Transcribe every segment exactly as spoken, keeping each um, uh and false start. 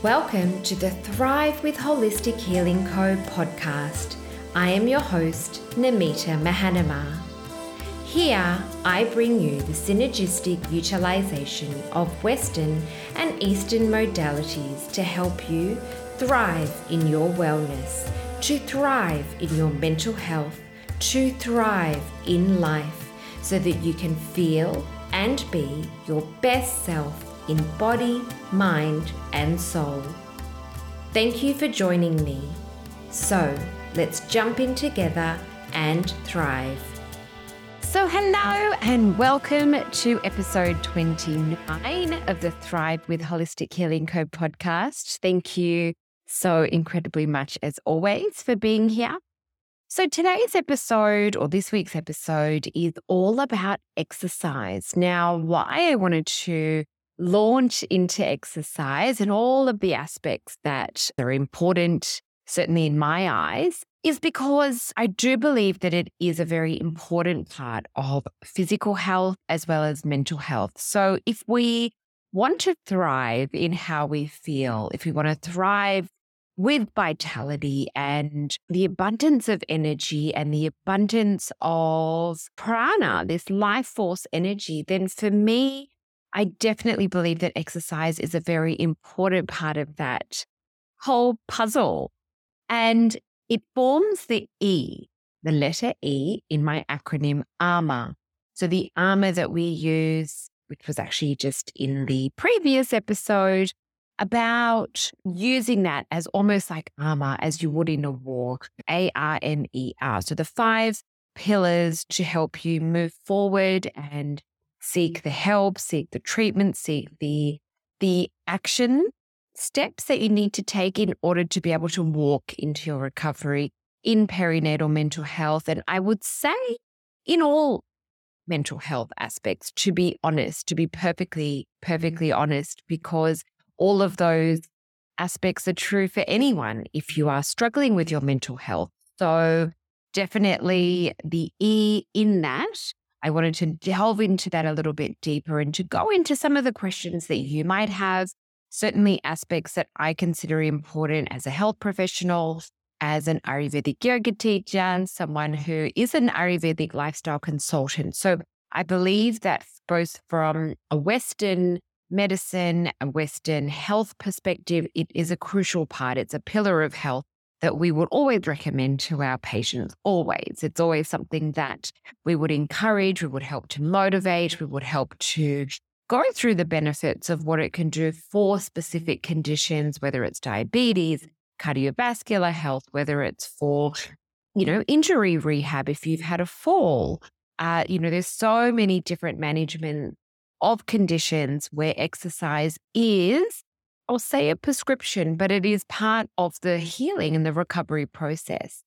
Welcome to the Thrive with Holistic Healing Co podcast. I am your host, Namita Mahanama. Here, I bring you the synergistic utilization of Western and Eastern modalities to help you thrive in your wellness, to thrive in your mental health, to thrive in life, so that you can feel and be your best self in body, mind, and soul. Thank you for joining me. So let's jump in together and thrive. So hello and welcome to episode twenty-nine of the Thrive with Holistic Healing Co podcast. Thank you so incredibly much as always for being here. So today's episode, or this week's episode, is all about exercise. Now, why I wanted to launch into exercise and all of the aspects that are important, certainly in my eyes, is because I do believe that it is a very important part of physical health as well as mental health. So if we want to thrive in how we feel, if we want to thrive with vitality and the abundance of energy and the abundance of prana, this life force energy, then for me, I definitely believe that exercise is a very important part of that whole puzzle. And it forms the E, the letter E in my acronym ARMOR. So the armor that we use, which was actually just in the previous episode, about using that as almost like armor as you would in a war, A R M E R. So the five pillars to help you move forward and seek the help, seek the treatment, seek the, the action steps that you need to take in order to be able to walk into your recovery in perinatal mental health. And I would say in all mental health aspects, to be honest, to be perfectly, perfectly honest, because all of those aspects are true for anyone if you are struggling with your mental health. So definitely the E in that, I wanted to delve into that a little bit deeper and to go into some of the questions that you might have, certainly aspects that I consider important as a health professional, as an Ayurvedic yoga teacher, and someone who is an Ayurvedic lifestyle consultant. So I believe that both from a Western medicine, a Western health perspective, it is a crucial part. It's a pillar of health that we would always recommend to our patients, always. It's always something that we would encourage, we would help to motivate, we would help to go through the benefits of what it can do for specific conditions, whether it's diabetes, cardiovascular health, whether it's for, you know, injury rehab, if you've had a fall. Uh, you know, there's so many different management of conditions where exercise is, I'll say, a prescription, but it is part of the healing and the recovery process.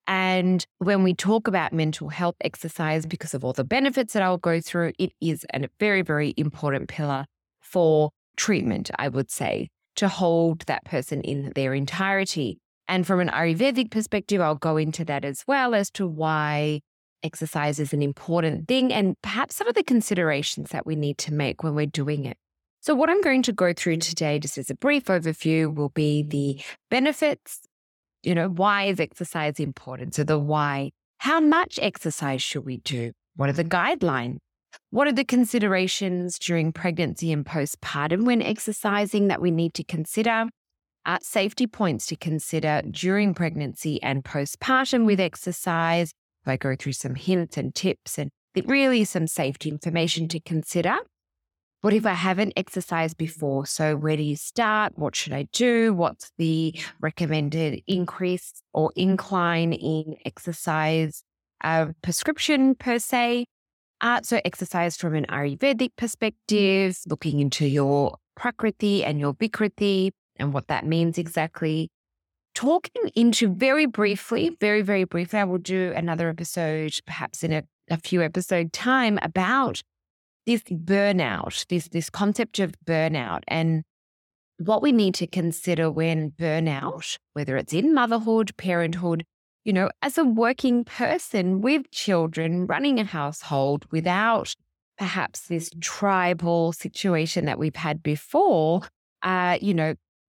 And when we talk about mental health exercise, because of all the benefits that I'll go through, it is a very, very important pillar for treatment, I would say, to hold that person in their entirety. And from an Ayurvedic perspective, I'll go into that as well as to why exercise is an important thing and perhaps some of the considerations that we need to make when we're doing it. So what I'm going to go through today, just as a brief overview, will be the benefits. You know, why is exercise important? So the why. How much exercise should we do? What are the guidelines? What are the considerations during pregnancy and postpartum when exercising that we need to consider? Uh, safety points to consider during pregnancy and postpartum with exercise. I go through some hints and tips and really some safety information to consider. What if I haven't exercised before? So where do you start? What should I do? What's the recommended increase or incline in exercise uh, prescription per se? Uh, so exercise from an Ayurvedic perspective, looking into your Prakriti and your Vikriti and what that means exactly. Talking into very briefly, very, very briefly, I will do another episode, perhaps in a, a few episode time, about this burnout, this, this concept of burnout and what we need to consider when burnout, whether it's in motherhood, parenthood, you know, as a working person with children, running a household without perhaps this tribal situation that we've had before, uh, you know,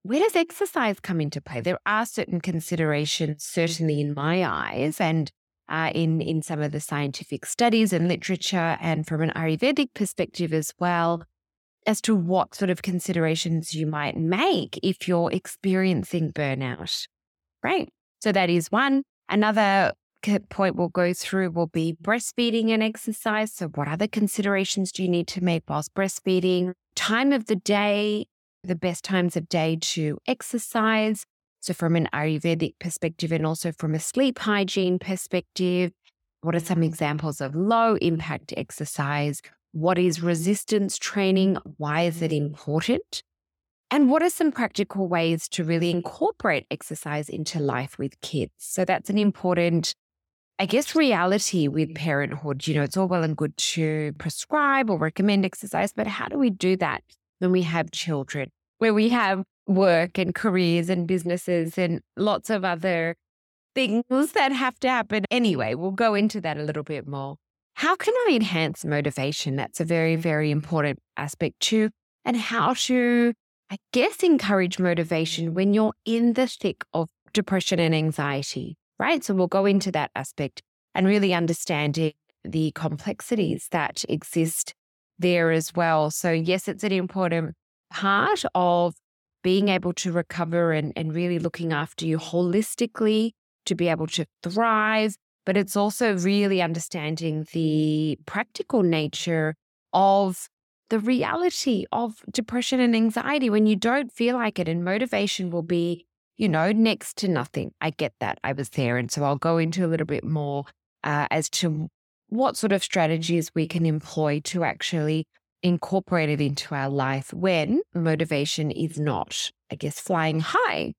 where does exercise come into play? There are certain considerations, certainly in my eyes, and uh, in, in some of the scientific studies and literature, and from an Ayurvedic perspective as well, as to what sort of considerations you might make if you're experiencing burnout. Right. So that is one. Another point we'll go through will be breastfeeding and exercise. So what other considerations do you need to make whilst breastfeeding? Time of the day, the best times of day to exercise. So from an Ayurvedic perspective and also from a sleep hygiene perspective, what are some examples of low impact exercise? What is resistance training? Why is it important? And what are some practical ways to really incorporate exercise into life with kids? So that's an important, I guess, reality with parenthood. You know, it's all well and good to prescribe or recommend exercise, but how do we do that when we have children, where we have work and careers and businesses and lots of other things that have to happen? Anyway, we'll go into that a little bit more. How can I enhance motivation? That's a very, very important aspect too. And how to, I guess, encourage motivation when you're in the thick of depression and anxiety, right? So we'll go into that aspect and really understanding the complexities that exist there as well. So yes, it's an important part of being able to recover and, and really looking after you holistically to be able to thrive. But it's also really understanding the practical nature of the reality of depression and anxiety when you don't feel like it, and motivation will be, you know, next to nothing. I get that. I was there. And so I'll go into a little bit more uh, as to what sort of strategies we can employ to actually incorporate it into our life when motivation is not, I guess, flying high.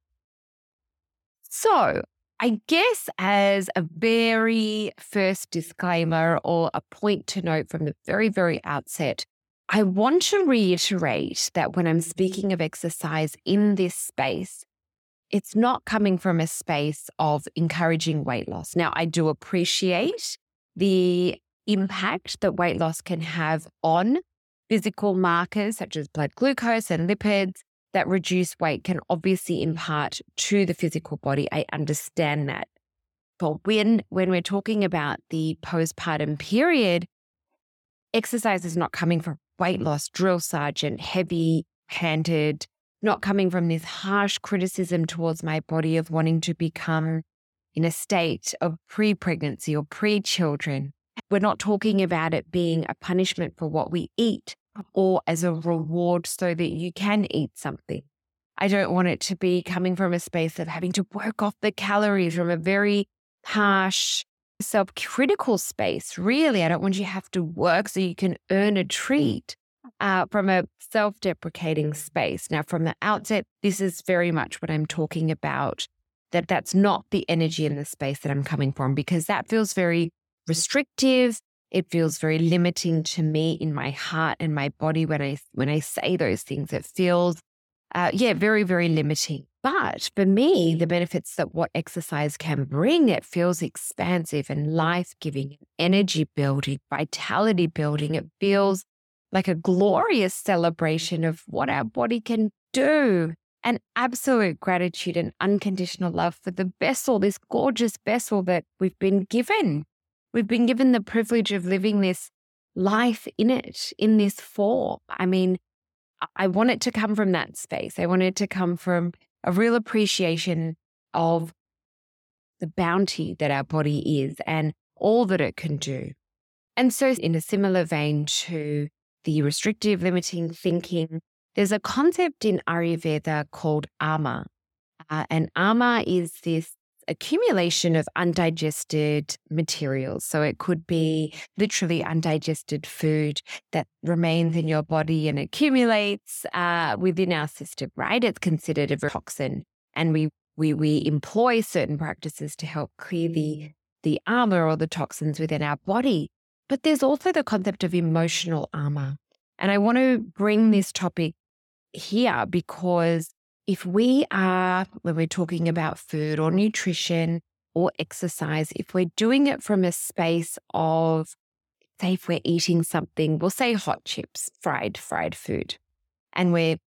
So I guess as a very first disclaimer or a point to note from the very, very outset, I want to reiterate that when I'm speaking of exercise in this space, it's not coming from a space of encouraging weight loss. Now, I do appreciate the impact that weight loss can have on physical markers such as blood glucose and lipids. That reduced weight can obviously impart to the physical body. I understand that. But when, when we're talking about the postpartum period, exercise is not coming from weight loss, drill sergeant, heavy-handed, not coming from this harsh criticism towards my body of wanting to become in a state of pre-pregnancy or pre-children. We're not talking about it being a punishment for what we eat or as a reward so that you can eat something. I don't want it to be coming from a space of having to work off the calories from a very harsh, self-critical space. Really, I don't want you to have to work so you can earn a treat uh, from a self-deprecating space. Now, from the outset, this is very much what I'm talking about, that that's not the energy in the space that I'm coming from, because that feels very restrictive. It feels very limiting to me in my heart and my body when I when I say those things. It feels, uh, yeah, very, very limiting. But for me, the benefits that what exercise can bring, it feels expansive and life-giving, energy building, vitality building. It feels like a glorious celebration of what our body can do. And absolute gratitude and unconditional love for the vessel, this gorgeous vessel that we've been given. We've been given the privilege of living this life in it, in this form. I mean, I want it to come from that space. I want it to come from a real appreciation of the bounty that our body is and all that it can do. And so in a similar vein to the restrictive limiting thinking, there's a concept in Ayurveda called ama. Uh, and ama is this accumulation of undigested materials. So it could be literally undigested food that remains in your body and accumulates uh, within our system, right? It's considered a toxin. And we we we employ certain practices to help clear the, the ama or the toxins within our body. But there's also the concept of emotional ama. And I want to bring this topic here because if we are, when we're talking about food or nutrition or exercise, if we're doing it from a space of, say, if we're eating something, we'll say hot chips, fried, fried food, and we're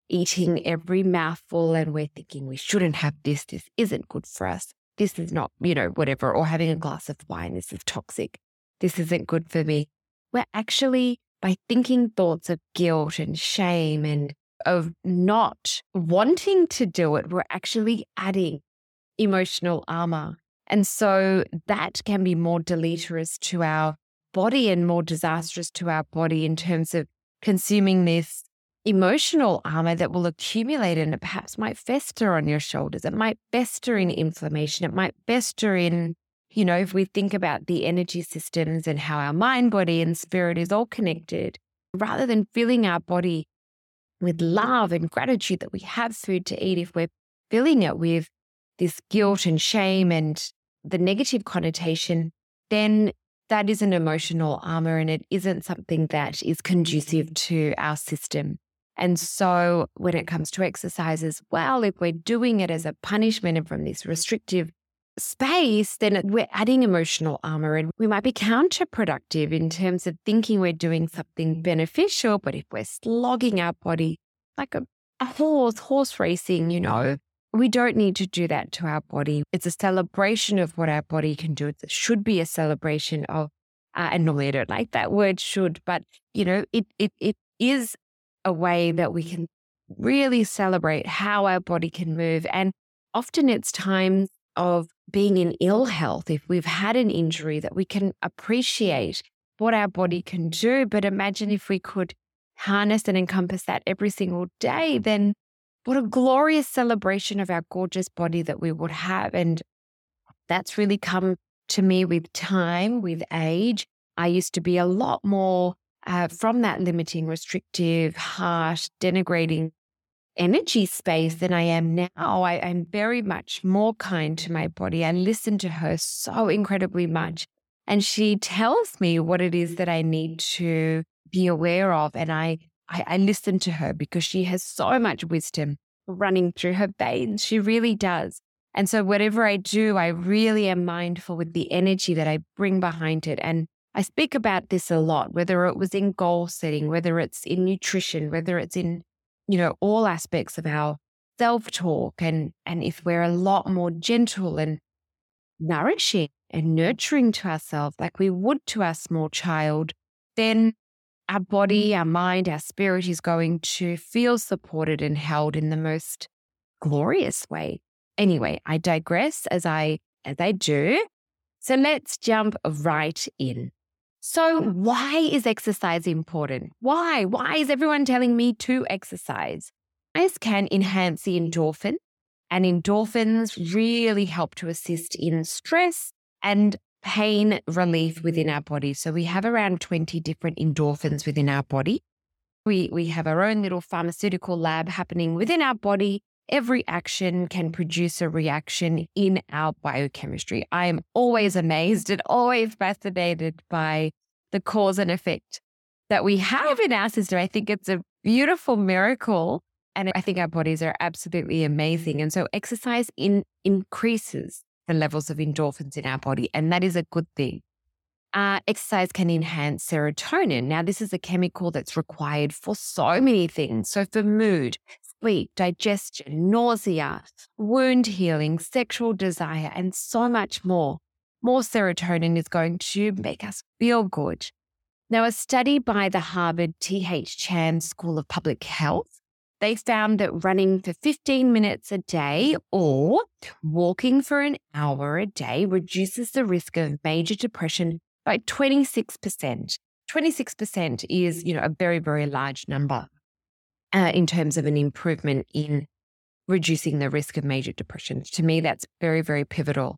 eating every mouthful and we're thinking we shouldn't have this, this isn't good for us, this is not, you know, whatever, or having a glass of wine, this is toxic, this isn't good for me. We're actually, by thinking thoughts of guilt and shame and of not wanting to do it, we're actually adding emotional armor. And so that can be more deleterious to our body and more disastrous to our body in terms of consuming this emotional armor that will accumulate and it perhaps might fester on your shoulders. It might fester in inflammation. It might fester in, you know, if we think about the energy systems and how our mind, body, and spirit is all connected, rather than filling our body with love and gratitude that we have food to eat, if we're filling it with this guilt and shame and the negative connotation, then that is an emotional armor and it isn't something that is conducive to our system. And so when it comes to exercise as well, if we're doing it as a punishment and from this restrictive space, then we're adding emotional armor and we might be counterproductive in terms of thinking we're doing something beneficial. But if we're slogging our body like a, a horse, horse racing, you know, we don't need to do that to our body. It's a celebration of what our body can do. It should be a celebration of, uh, and normally I don't like that word should, but you know, it it it is a way that we can really celebrate how our body can move. And often it's times of being in ill health, if we've had an injury, that we can appreciate what our body can do. But imagine if we could harness and encompass that every single day, then what a glorious celebration of our gorgeous body that we would have. And that's really come to me with time, with age. I used to be a lot more uh, from that limiting, restrictive, harsh, denigrating energy space than I am now. I am very much more kind to my body. I listen to her so incredibly much. And she tells me what it is that I need to be aware of. And I I, I listen to her because she has so much wisdom running through her veins. She really does. And so whatever I do, I really am mindful with the energy that I bring behind it. And I speak about this a lot, whether it was in goal setting, whether it's in nutrition, whether it's in, you know, all aspects of our self-talk. And, and if we're a lot more gentle and nourishing and nurturing to ourselves like we would to our small child, then our body, our mind, our spirit is going to feel supported and held in the most glorious way. Anyway, I digress as I as I do. So let's jump right in. So why is exercise important? Why? Why is everyone telling me to exercise? Exercise can enhance the endorphin, and endorphins really help to assist in stress and pain relief within our body. So we have around twenty different endorphins within our body. We, we have our own little pharmaceutical lab happening within our body. Every action can produce a reaction in our biochemistry. I am always amazed and always fascinated by the cause and effect that we have in our system. I think it's a beautiful miracle. And I think our bodies are absolutely amazing. And so exercise in, increases the levels of endorphins in our body, and that is a good thing. Uh, exercise can enhance serotonin. Now, this is a chemical that's required for so many things. So for mood, sleep, digestion, nausea, wound healing, sexual desire, and so much more. More serotonin is going to make us feel good. Now, a study by the Harvard T H Chan School of Public Health, they found that running for fifteen minutes a day or walking for an hour a day reduces the risk of major depression by twenty-six percent. twenty-six percent is, you know, a very, very large number uh, in terms of an improvement in reducing the risk of major depression. To me, that's very, very pivotal.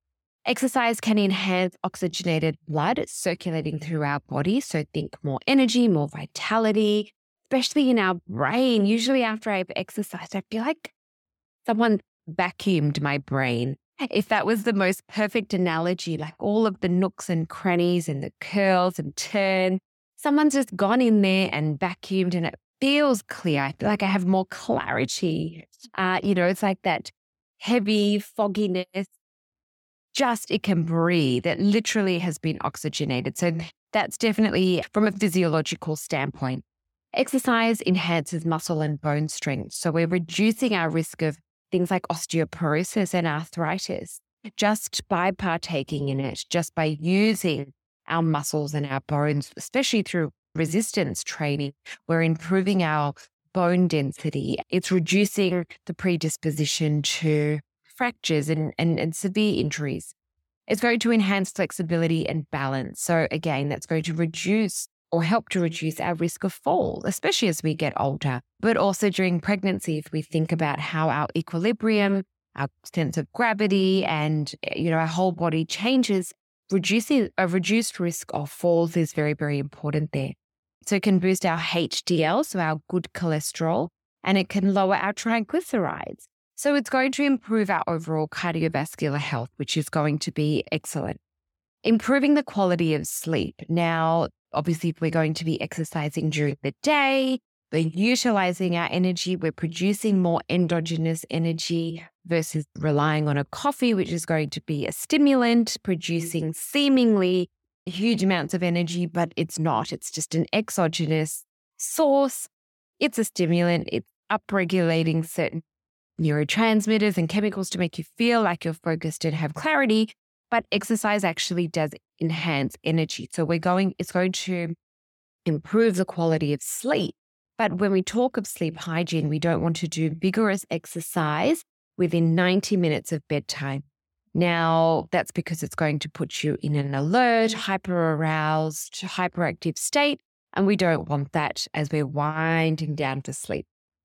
Exercise can enhance oxygenated blood circulating through our body. So think more energy, more vitality, especially in our brain. Usually after I've exercised, I feel like someone vacuumed my brain. If that was the most perfect analogy, like all of the nooks and crannies and the curls and turn, someone's just gone in there and vacuumed and it feels clear. I feel like I have more clarity. Uh, you know, it's like that heavy fogginess. Just it can breathe. It literally has been oxygenated. So that's definitely from a physiological standpoint. Exercise enhances muscle and bone strength. So we're reducing our risk of things like osteoporosis and arthritis just by partaking in it, just by using our muscles and our bones, especially through resistance training. We're improving our bone density. It's reducing the predisposition to fractures and, and, and severe injuries. It's going to enhance flexibility and balance. So again, that's going to reduce or help to reduce our risk of fall, especially as we get older, but also during pregnancy, if we think about how our equilibrium, our sense of gravity, and you know our whole body changes, reducing a reduced risk of falls is very, very important there. So it can boost our H D L, so our good cholesterol, and it can lower our triglycerides. So it's going to improve our overall cardiovascular health, which is going to be excellent. Improving the quality of sleep. Now, obviously, if we're going to be exercising during the day, we're utilizing our energy, we're producing more endogenous energy versus relying on a coffee, which is going to be a stimulant, producing seemingly huge amounts of energy, but it's not. It's just an exogenous source. It's a stimulant. It's upregulating certain neurotransmitters and chemicals to make you feel like you're focused and have clarity. But exercise actually does enhance energy. So we're going, it's going to improve the quality of sleep. But when we talk of sleep hygiene, we don't want to do vigorous exercise within ninety minutes of bedtime. Now, that's because it's going to put you in an alert, hyper-aroused, hyperactive state, and we don't want that as we're winding down to sleep.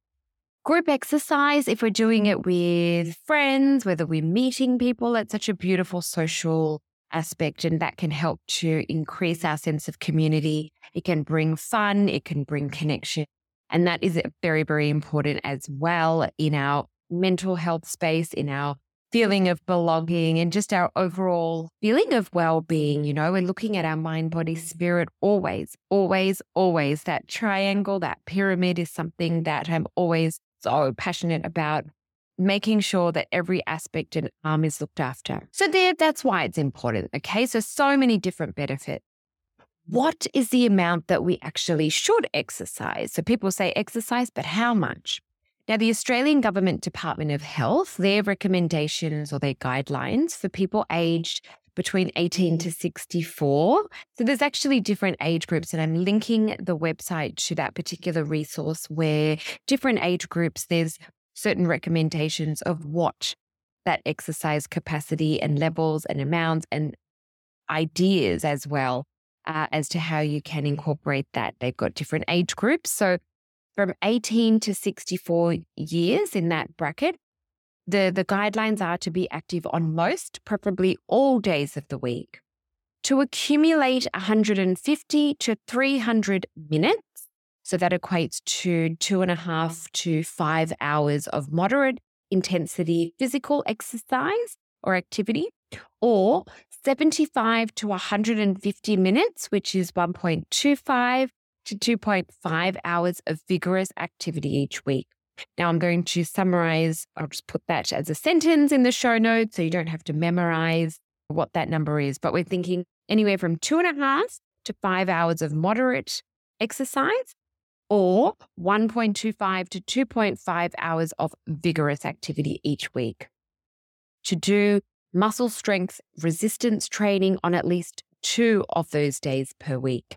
Group exercise, if we're doing it with friends, whether we're meeting people, that's such a beautiful social aspect, and that can help to increase our sense of community. It can bring fun, it can bring connection, and that is very, very important as well in our mental health space, in our feeling of belonging, and just our overall feeling of well-being. You know, we're looking at our mind, body, spirit always, always, always. That triangle, that pyramid is something that I'm always so passionate about, making sure that every aspect and arm is looked after. So there, that's why it's important. Okay. So, so many different benefits. What is the amount that we actually should exercise? So people say exercise, but how much? Now, the Australian Government Department of Health, their recommendations or their guidelines for people aged between eighteen to sixty-four. So there's actually different age groups, and I'm linking the website to that particular resource where different age groups, there's certain recommendations of what that exercise capacity and levels and amounts and ideas as well uh, as to how you can incorporate that. They've got different age groups. So from eighteen to sixty-four years in that bracket, The, the guidelines are to be active on most, preferably all days of the week. To accumulate one hundred fifty to three hundred minutes, so that equates to two and a half to five hours of moderate intensity physical exercise or activity, or seventy-five to one hundred fifty minutes, which is one point two five to two point five hours of vigorous activity each week. Now I'm going to summarize, I'll just put that as a sentence in the show notes so you don't have to memorize what that number is. But we're thinking anywhere from two and a half to five hours of moderate exercise, or one point two five to two point five hours of vigorous activity each week. To do muscle strength resistance training on at least two of those days per week.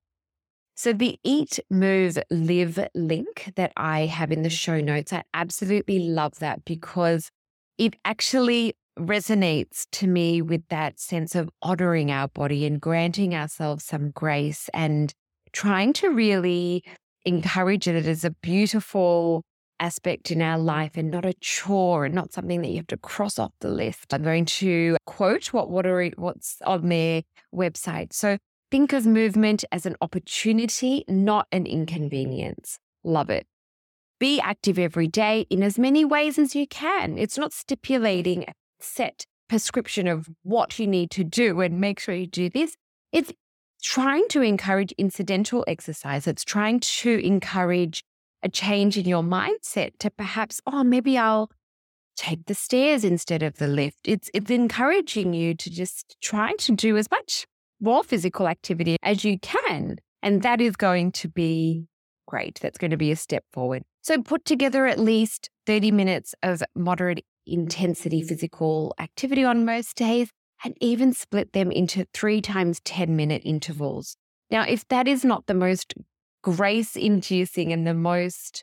So the Eat, Move, Live link that I have in the show notes, I absolutely love that because it actually resonates to me with that sense of honoring our body and granting ourselves some grace and trying to really encourage it as a beautiful aspect in our life and not a chore and not something that you have to cross off the list. I'm going to quote what, what are, what's on their website. So, think of movement as an opportunity, not an inconvenience. Love it. Be active every day in as many ways as you can. It's not stipulating a set prescription of what you need to do and make sure you do this. It's trying to encourage incidental exercise. It's trying to encourage a change in your mindset to perhaps, oh, maybe I'll take the stairs instead of the lift. It's, it's encouraging you to just try to do as much more physical activity as you can. And that is going to be great. That's going to be a step forward. So put together at least thirty minutes of moderate intensity physical activity on most days, and even split them into three times ten minute intervals. Now, if that is not the most grace inducing and the most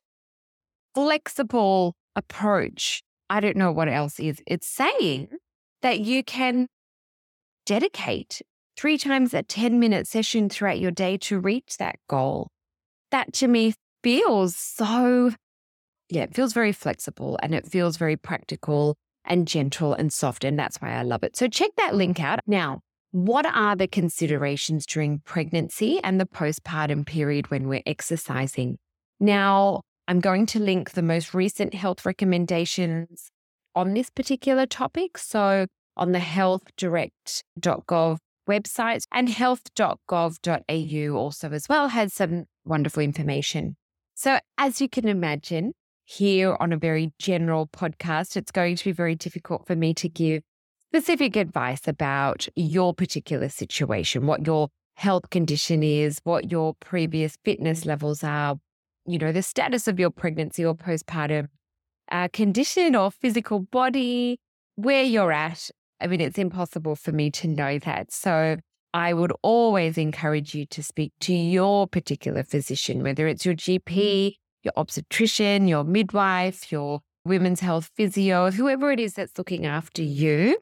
flexible approach, I don't know what else is. It's saying that you can dedicate three times a ten minute session throughout your day to reach that goal. That to me feels so, yeah, it feels very flexible and it feels very practical and gentle and soft. And that's why I love it. So check that link out. Now, what are the considerations during pregnancy and the postpartum period when we're exercising? Now, I'm going to link the most recent health recommendations on this particular topic. So on the health direct dot gov website, and health dot gov dot a u also as well has some wonderful information. So as you can imagine, here on a very general podcast, it's going to be very difficult for me to give specific advice about your particular situation, what your health condition is, what your previous fitness levels are, you know, the status of your pregnancy or postpartum uh, condition or physical body, where you're at. I mean, it's impossible for me to know that. So I would always encourage you to speak to your particular physician, whether it's your G P, your obstetrician, your midwife, your women's health physio, whoever it is that's looking after you,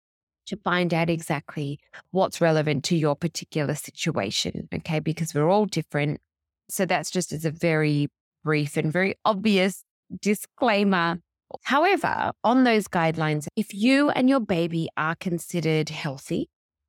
to find out exactly what's relevant to your particular situation, okay? Because we're all different. So that's just as a very brief and very obvious disclaimer. However, on those guidelines, if you and your baby are considered healthy,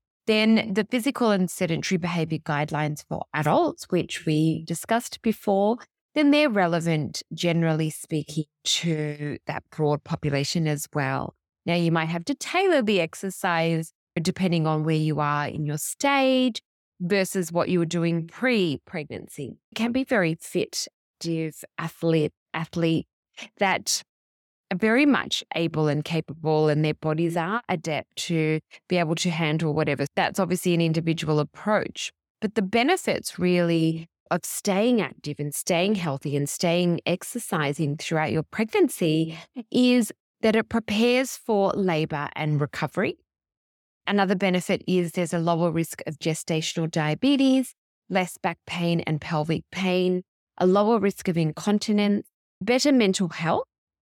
then the physical and sedentary behavior guidelines for adults, which we discussed before, then they're relevant, generally speaking, to that broad population as well. Now, you might have to tailor the exercise depending on where you are in your stage versus what you were doing pre-pregnancy. It can be very fit, active athlete, athlete that are very much able and capable, and their bodies are adept to be able to handle whatever. That's obviously an individual approach. But the benefits really of staying active and staying healthy and staying exercising throughout your pregnancy is that it prepares for labor and recovery. Another benefit is there's a lower risk of gestational diabetes, less back pain and pelvic pain, a lower risk of incontinence, better mental health,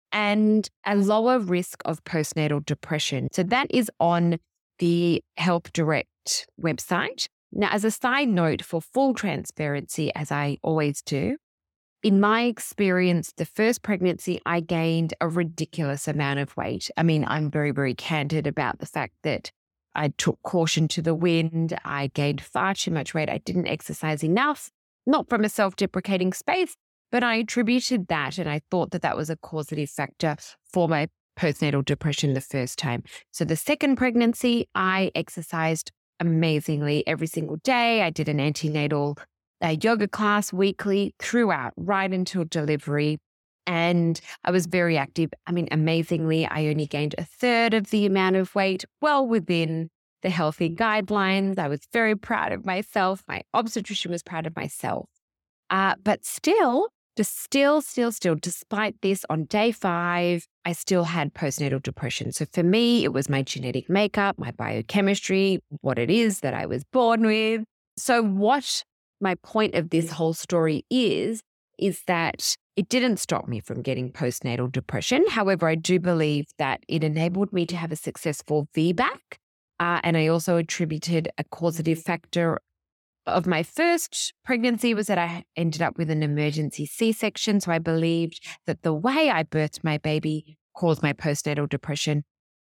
and a lower risk of postnatal depression. So that is on the Health Direct website. Now, as a side note, for full transparency, as I always do, in my experience, the first pregnancy, I gained a ridiculous amount of weight. I mean, I'm very, very candid about the fact that I took caution to the wind. I gained far too much weight. I didn't exercise enough, not from a self-deprecating space, but I attributed that, and I thought that that was a causative factor for my postnatal depression the first time. So the second pregnancy, I exercised amazingly every single day. I did an antenatal uh, yoga class weekly throughout, right until delivery. And I was very active. I mean, amazingly, I only gained a third of the amount of weight, well within the healthy guidelines. I was very proud of myself. My obstetrician was proud of myself. Uh, but still, just still, still, still, despite this, on day five, I still had postnatal depression. So for me, it was my genetic makeup, my biochemistry, what it is that I was born with. So what my point of this whole story is, is that it didn't stop me from getting postnatal depression. However, I do believe that it enabled me to have a successful V BAC. Uh, and I also attributed a causative factor of my first pregnancy was that I ended up with an emergency C-section. So I believed that the way I birthed my baby caused my postnatal depression.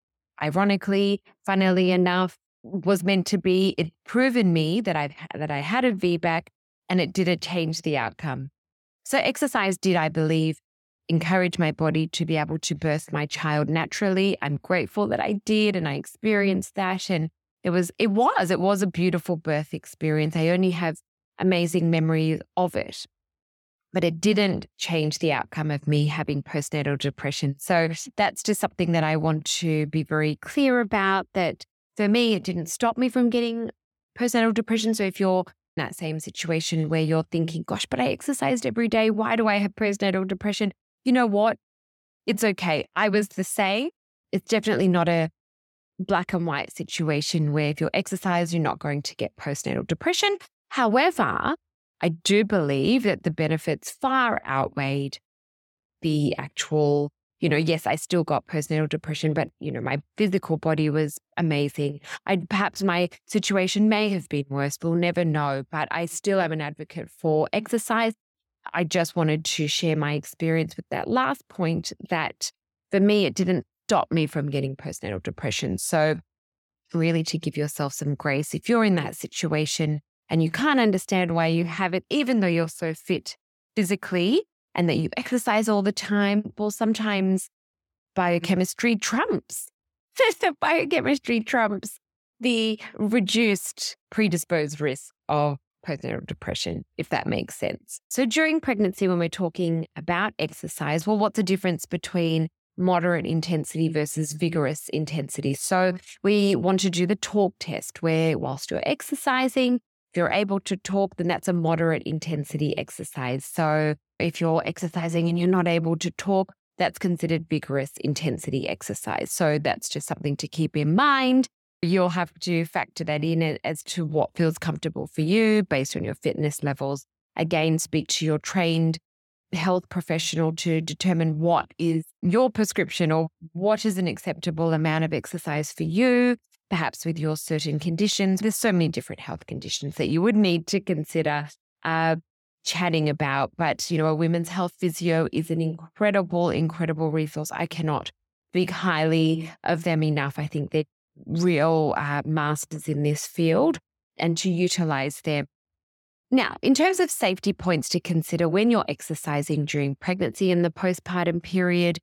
Ironically, funnily enough, was meant to be, it proven me that I've that I had a V BAC, and it didn't change the outcome. So exercise did, I believe, encourage my body to be able to birth my child naturally. I'm grateful that I did, and I experienced that. And it was, it was, it was a beautiful birth experience. I only have amazing memories of it, but it didn't change the outcome of me having postnatal depression. So that's just something that I want to be very clear about, that for me, it didn't stop me from getting postnatal depression. So if you're that same situation where you're thinking, gosh, but I exercised every day. Why do I have postnatal depression? You know what? It's okay. I was the same. It's definitely not a black and white situation where if you exercise, you're not going to get postnatal depression. However, I do believe that the benefits far outweighed the actual, you know, yes, I still got postnatal depression, but, you know, my physical body was amazing. I perhaps my situation may have been worse. We'll never know, but I still am an advocate for exercise. I just wanted to share my experience with that last point that for me, it didn't stop me from getting postnatal depression. So really to give yourself some grace if you're in that situation and you can't understand why you have it, even though you're so fit physically and that you exercise all the time. Well, sometimes biochemistry trumps. The biochemistry trumps the reduced predisposed risk of postnatal depression, if that makes sense. So during pregnancy, when we're talking about exercise, well, what's the difference between moderate intensity versus vigorous intensity? So we want to do the talk test where whilst you're exercising, if you're able to talk, then that's a moderate intensity exercise. So if you're exercising and you're not able to talk, that's considered vigorous intensity exercise. So that's just something to keep in mind. You'll have to factor that in as to what feels comfortable for you based on your fitness levels. Again, speak to your trained health professional to determine what is your prescription or what is an acceptable amount of exercise for you, perhaps with your certain conditions. There's so many different health conditions that you would need to consider uh, chatting about. But, you know, a women's health physio is an incredible, incredible resource. I cannot speak highly of them enough. I think they're real uh, masters in this field, and to utilize them. Now, in terms of safety points to consider when you're exercising during pregnancy and the postpartum period,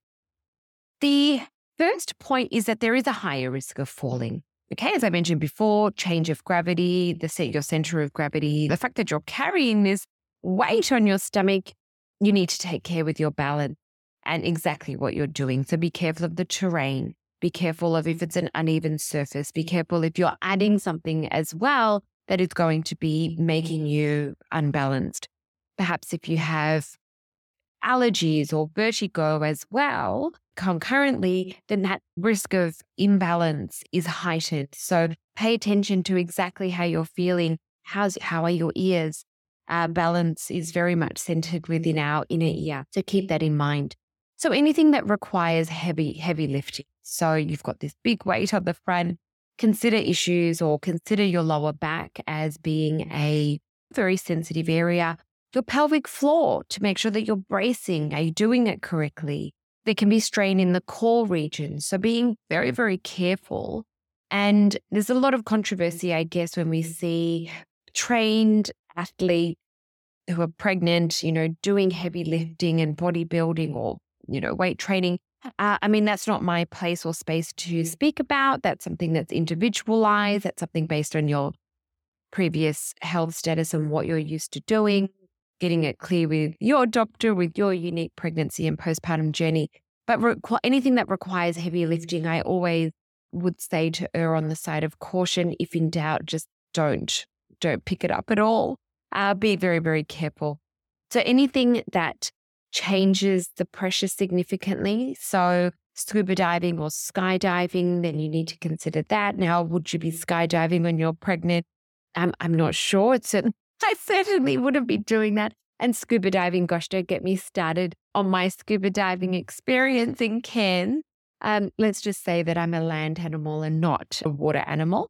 the first point is that there is a higher risk of falling. Okay, as I mentioned before, change of gravity, the your center of gravity, the fact that you're carrying this weight on your stomach, you need to take care with your balance and exactly what you're doing. So be careful of the terrain. Be careful of if it's an uneven surface. Be careful if you're adding something as well that is going to be making you unbalanced. Perhaps if you have allergies or vertigo as well, concurrently, then that risk of imbalance is heightened. So pay attention to exactly how you're feeling. How's, how are your ears? Our balance is very much centered within our inner ear. So keep that in mind. So anything that requires heavy, heavy lifting. So you've got this big weight on the front, consider issues or consider your lower back as being a very sensitive area. Your pelvic floor to make sure that you're bracing. Are you doing it correctly? There can be strain in the core region. So being very, very careful. And there's a lot of controversy, I guess, when we see trained athletes who are pregnant, you know, doing heavy lifting and bodybuilding or, you know, weight training. Uh, I mean, that's not my place or space to speak about. That's something that's individualized. That's something based on your previous health status and what you're used to doing, getting it clear with your doctor, with your unique pregnancy and postpartum journey. But requ- anything that requires heavy lifting, I always would say to err on the side of caution. If in doubt, just don't, don't pick it up at all. Uh, be very, very careful. So anything that changes the pressure significantly. So scuba diving or skydiving, then you need to consider that. Now, would you be skydiving when you're pregnant? Um, I'm not sure. It's certain, I certainly wouldn't be doing that. And scuba diving, gosh, don't get me started on my scuba diving experience in Cairns. Um, let's just say that I'm a land animal and not a water animal.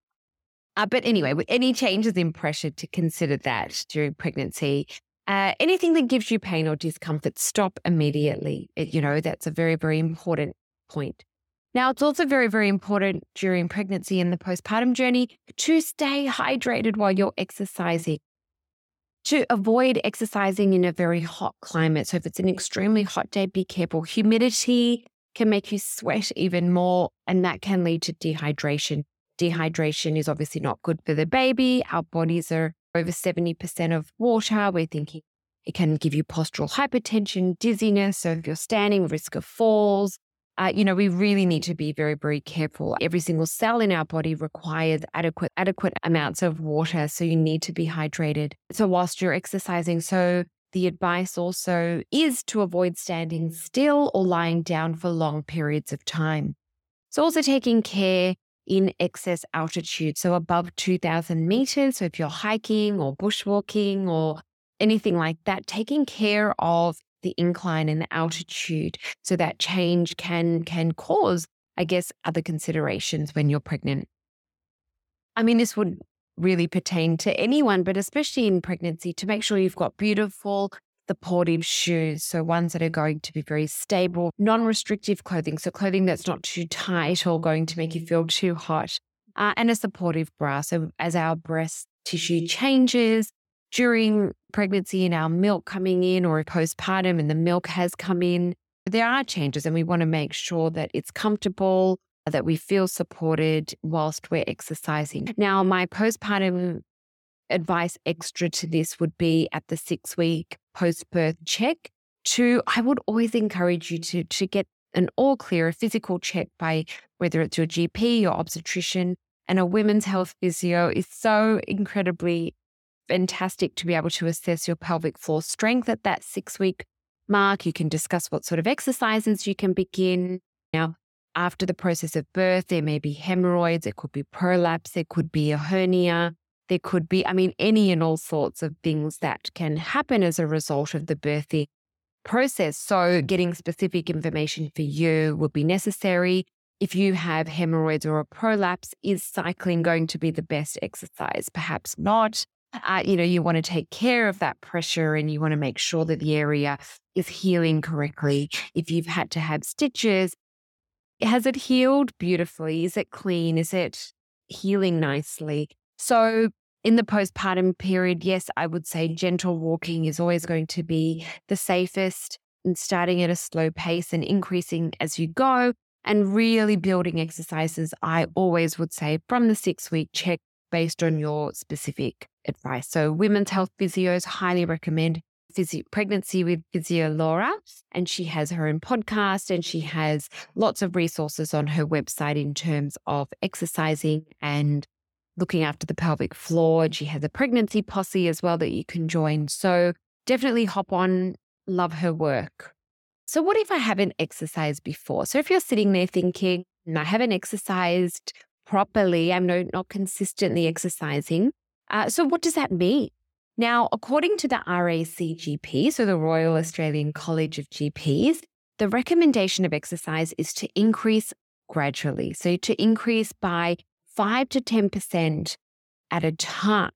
Uh, but anyway, with any changes in pressure, to consider that during pregnancy. Uh, anything that gives you pain or discomfort, stop immediately. It, you know, that's a very, very important point. Now, it's also very, very important during pregnancy and the postpartum journey to stay hydrated while you're exercising, to avoid exercising in a very hot climate. So if it's an extremely hot day, be careful. Humidity can make you sweat even more, and that can lead to dehydration. Dehydration is obviously not good for the baby. Our bodies are over seventy percent of water. We're thinking it can give you postural hypertension, dizziness. So if you're standing, risk of falls, Uh, you know, we really need to be very, very careful. Every single cell in our body requires adequate, adequate amounts of water. So you need to be hydrated. So whilst you're exercising, so the advice also is to avoid standing still or lying down for long periods of time. So also taking care in excess altitude, so above two thousand meters. So if you're hiking or bushwalking or anything like that, taking care of the incline and the altitude, so that change can can cause, I guess, other considerations when you're pregnant. I mean, this would really pertain to anyone, but especially in pregnancy, to make sure you've got beautiful, supportive shoes. So ones that are going to be very stable, non-restrictive clothing. So clothing that's not too tight or going to make you feel too hot, uh, and a supportive bra. So as our breast tissue changes during pregnancy and our milk coming in, or postpartum and the milk has come in, there are changes, and we want to make sure that it's comfortable, that we feel supported whilst we're exercising. Now, my postpartum advice extra to this would be at the six-week post-birth check. To, I would always encourage you to, to get an all clear, a physical check by whether it's your G P, your obstetrician, and a women's health physio is so incredibly fantastic to be able to assess your pelvic floor strength at that six-week mark. You can discuss what sort of exercises you can begin. Now, after the process of birth, there may be hemorrhoids, it could be prolapse, it could be a hernia, there could be, I mean, any and all sorts of things that can happen as a result of the birthing process. So getting specific information for you would be necessary. If you have hemorrhoids or a prolapse, is cycling going to be the best exercise? Perhaps not. Uh, you know, you want to take care of that pressure, and you want to make sure that the area is healing correctly. If you've had to have stitches, has it healed beautifully? Is it clean? Is it healing nicely? So in the postpartum period, yes, I would say gentle walking is always going to be the safest, and starting at a slow pace and increasing as you go, and really building exercises, I always would say, from the six-week check based on your specific advice. So women's health physios highly recommend Physio, Pregnancy with Physio Laura, and she has her own podcast, and she has lots of resources on her website in terms of exercising and looking after the pelvic floor. She has a pregnancy posse as well that you can join. So definitely hop on, love her work. So what if I haven't exercised before? So if you're sitting there thinking, I haven't exercised properly, I'm not, not consistently exercising. Uh, so what does that mean? Now, according to the R A C G P, so the Royal Australian College of G Ps, the recommendation of exercise is to increase gradually. So to increase by five to ten percent at a time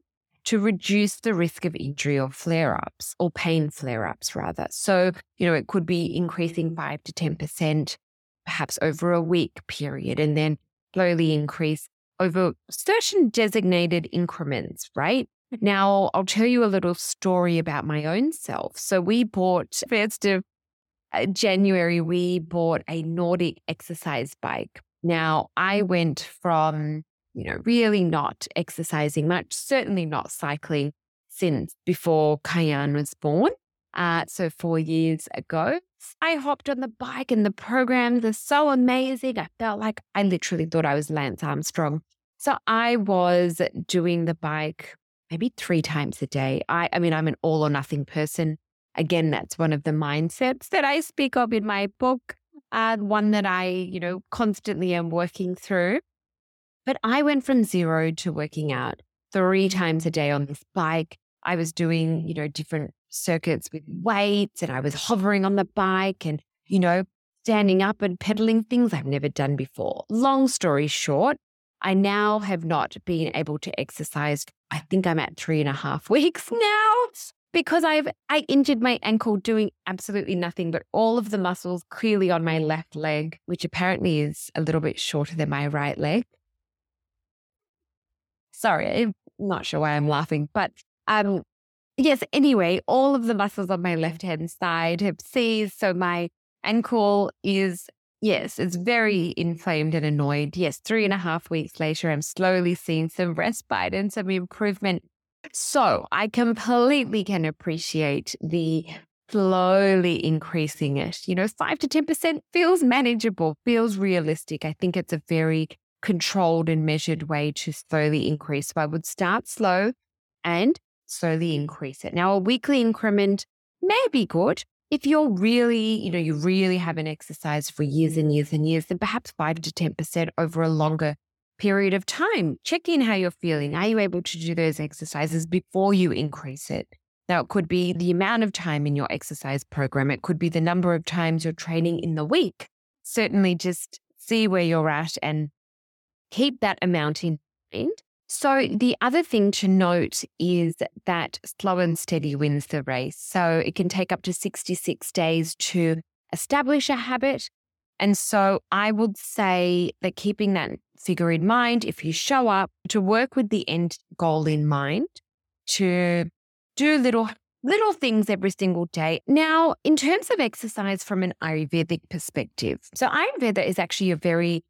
to reduce the risk of injury or flare-ups, or pain flare-ups rather. So, you know, it could be increasing five to ten percent perhaps over a week period, and then slowly increase over certain designated increments, right? Now, I'll tell you a little story about my own self. So we bought, first of January, we bought a Nordic exercise bike. Now, I went from, you know, really not exercising much, certainly not cycling since before Kayan was born. Uh, so four years ago, I hopped on the bike, and the programs are so amazing. I felt like I literally thought I was Lance Armstrong. So I was doing the bike maybe three times a day. I, I mean, I'm an all or nothing person. Again, that's one of the mindsets that I speak of in my book, uh, one that I, you know, constantly am working through. But I went from zero to working out three times a day on this bike. I was doing, you know, different circuits with weights, and I was hovering on the bike and, you know, standing up and pedaling things I've never done before. Long story short, I now have not been able to exercise. I think I'm at three and a half weeks now because I've I injured my ankle doing absolutely nothing, but all of the muscles clearly on my left leg, which apparently is a little bit shorter than my right leg. Sorry, I'm not sure why I'm laughing, but um, yes, anyway, all of the muscles on my left-hand side have seized. So my ankle is, yes, it's very inflamed and annoyed. Yes, three and a half weeks later, I'm slowly seeing some respite and some improvement. So I completely can appreciate the slowly increasing it. You know, five to ten percent feels manageable, feels realistic. I think it's a very controlled and measured way to slowly increase. So I would start slow and slowly increase it. Now, a weekly increment may be good. If you're really, you know, you really haven't exercised for years and years and years, then perhaps five to ten percent over a longer period of time. Check in how you're feeling. Are you able to do those exercises before you increase it? Now, it could be the amount of time in your exercise program. It could be the number of times you're training in the week. Certainly just see where you're at and keep that amount in mind. So the other thing to note is that slow and steady wins the race. So it can take up to sixty-six days to establish a habit. And so I would say that keeping that figure in mind, if you show up to work with the end goal in mind, to do little little things every single day. Now, in terms of exercise from an Ayurvedic perspective, so Ayurveda is actually a very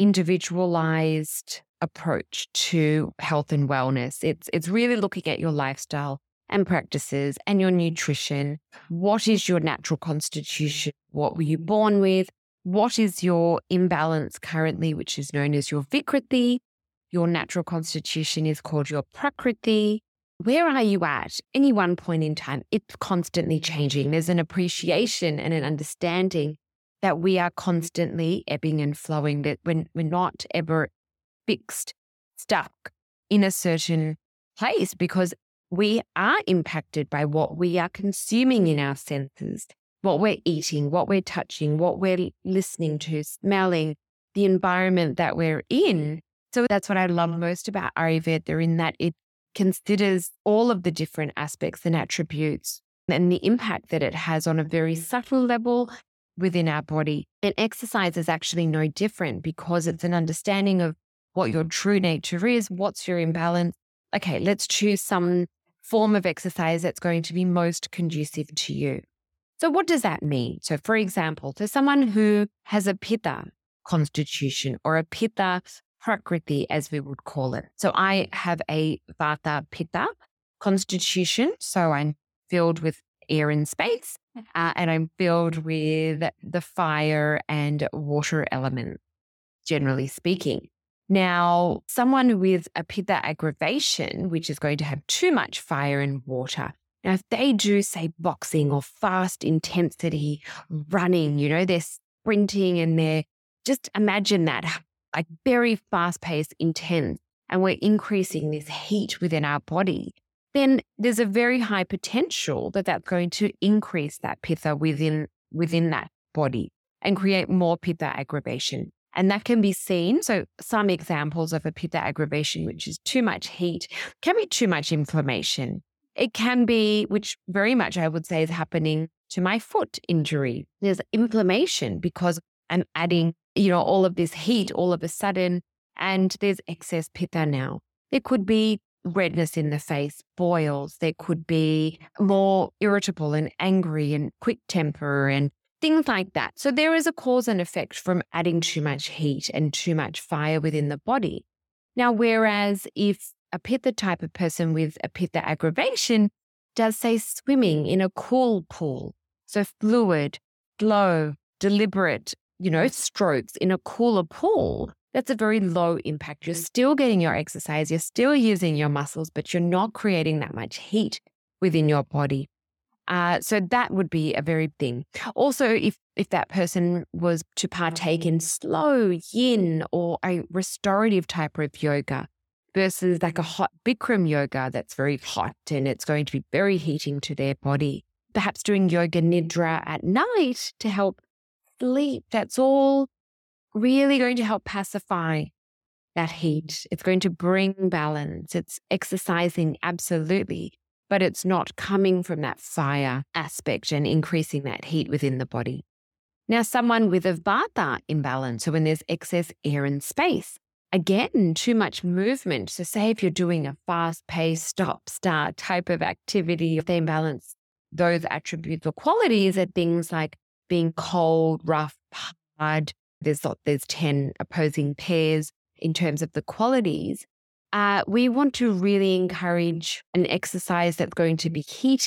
individualized approach to health and wellness. It's it's really looking at your lifestyle and practices and your nutrition. What is your natural constitution? What were you born with? What is your imbalance currently, which is known as your Vikriti? Your natural constitution is called your Prakriti. Where are you at any one point in time? It's constantly changing. There's an appreciation and an understanding that we are constantly ebbing and flowing, that when we're not ever fixed, stuck in a certain place, because we are impacted by what we are consuming in our senses, what we're eating, what we're touching, what we're listening to, smelling, the environment that we're in. So that's what I love most about Ayurveda, in that it considers all of the different aspects and attributes and the impact that it has on a very subtle level within our body. And exercise is actually no different, because it's an understanding of what your true nature is, what's your imbalance. Okay, let's choose some form of exercise that's going to be most conducive to you. So what does that mean? So for example, to someone who has a Pitta constitution or a Pitta Prakriti, as we would call it. So I have a Vata Pitta constitution. So I'm filled with air and space, uh, and I'm filled with the fire and water element, generally speaking. Now, someone with a Pitta aggravation, which is going to have too much fire and water. Now, if they do, say, boxing or fast intensity running, you know, they're sprinting and they're, just imagine that, like very fast-paced, intense, and we're increasing this heat within our body, then there's a very high potential that that's going to increase that Pitta within, within that body and create more Pitta aggravation. And that can be seen. So some examples of a Pitta aggravation, which is too much heat, can be too much inflammation. It can be, which very much I would say is happening to my foot injury. There's inflammation because I'm adding, you know, all of this heat all of a sudden, and there's excess Pitta now. There could be redness in the face, boils. There could be more irritable and angry and quick temper and things like that. So there is a cause and effect from adding too much heat and too much fire within the body. Now, whereas if a Pitta type of person with a Pitta aggravation does, say, swimming in a cool pool, so fluid, slow, deliberate, you know, strokes in a cooler pool, that's a very low impact. You're still getting your exercise, you're still using your muscles, but you're not creating that much heat within your body. Uh, so that would be a very thing. Also, if if that person was to partake in slow yin or a restorative type of yoga versus like a hot Bikram yoga that's very hot and it's going to be very heating to their body, perhaps doing yoga nidra at night to help sleep, that's all really going to help pacify that heat. It's going to bring balance. It's exercising, absolutely. But it's not coming from that fire aspect and increasing that heat within the body. Now, someone with a Vata imbalance, so when there's excess air and space, again, too much movement. So say if you're doing a fast-paced, stop-start type of activity, if they imbalance those attributes or qualities are things like being cold, rough, hard. There's, there's ten opposing pairs in terms of the qualities. Uh, we want to really encourage an exercise that's going to be heating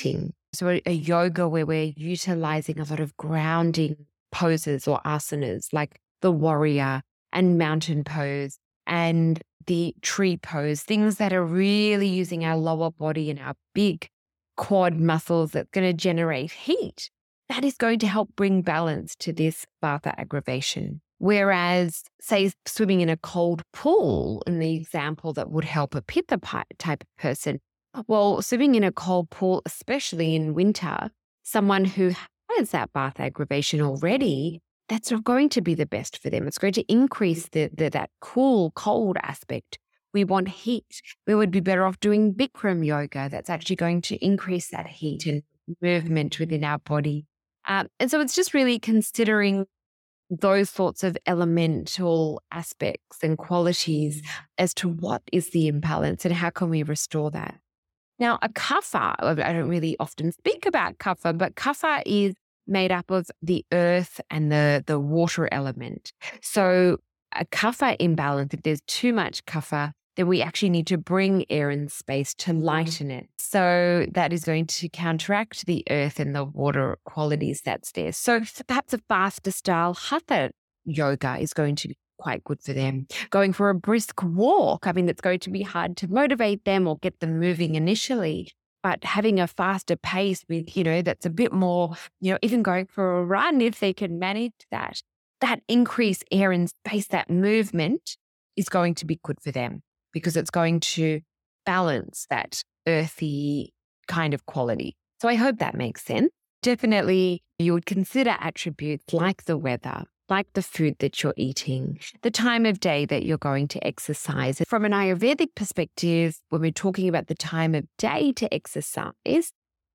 So a, a yoga where we're utilizing a lot of grounding poses or asanas like the warrior and mountain pose and the tree pose, things that are really using our lower body and our big quad muscles that's going to generate heat. That is going to help bring balance to this vata aggravation. Whereas, say, swimming in a cold pool, in the example that would help a pitta type of person, well, swimming in a cold pool, especially in winter, someone who has that vata aggravation already, that's not going to be the best for them. It's going to increase the, the that cool, cold aspect. We want heat. We would be better off doing Bikram yoga. That's actually going to increase that heat and movement within our body. Um, and so it's just really considering those sorts of elemental aspects and qualities as to what is the imbalance and how can we restore that. Now, a kapha, I don't really often speak about kapha, but kapha is made up of the earth and the, the water element. So a kapha imbalance, if there's too much kapha, then we actually need to bring air and space to lighten it. So that is going to counteract the earth and the water qualities that's there. So perhaps a faster style hatha yoga is going to be quite good for them. Going for a brisk walk, I mean, it's going to be hard to motivate them or get them moving initially, but having a faster pace with, you know, that's a bit more, you know, even going for a run if they can manage that, that increased air and space, that movement is going to be good for them because it's going to balance that earthy kind of quality. So I hope that makes sense. Definitely you would consider attributes like the weather, like the food that you're eating, the time of day that you're going to exercise. From an Ayurvedic perspective, when we're talking about the time of day to exercise,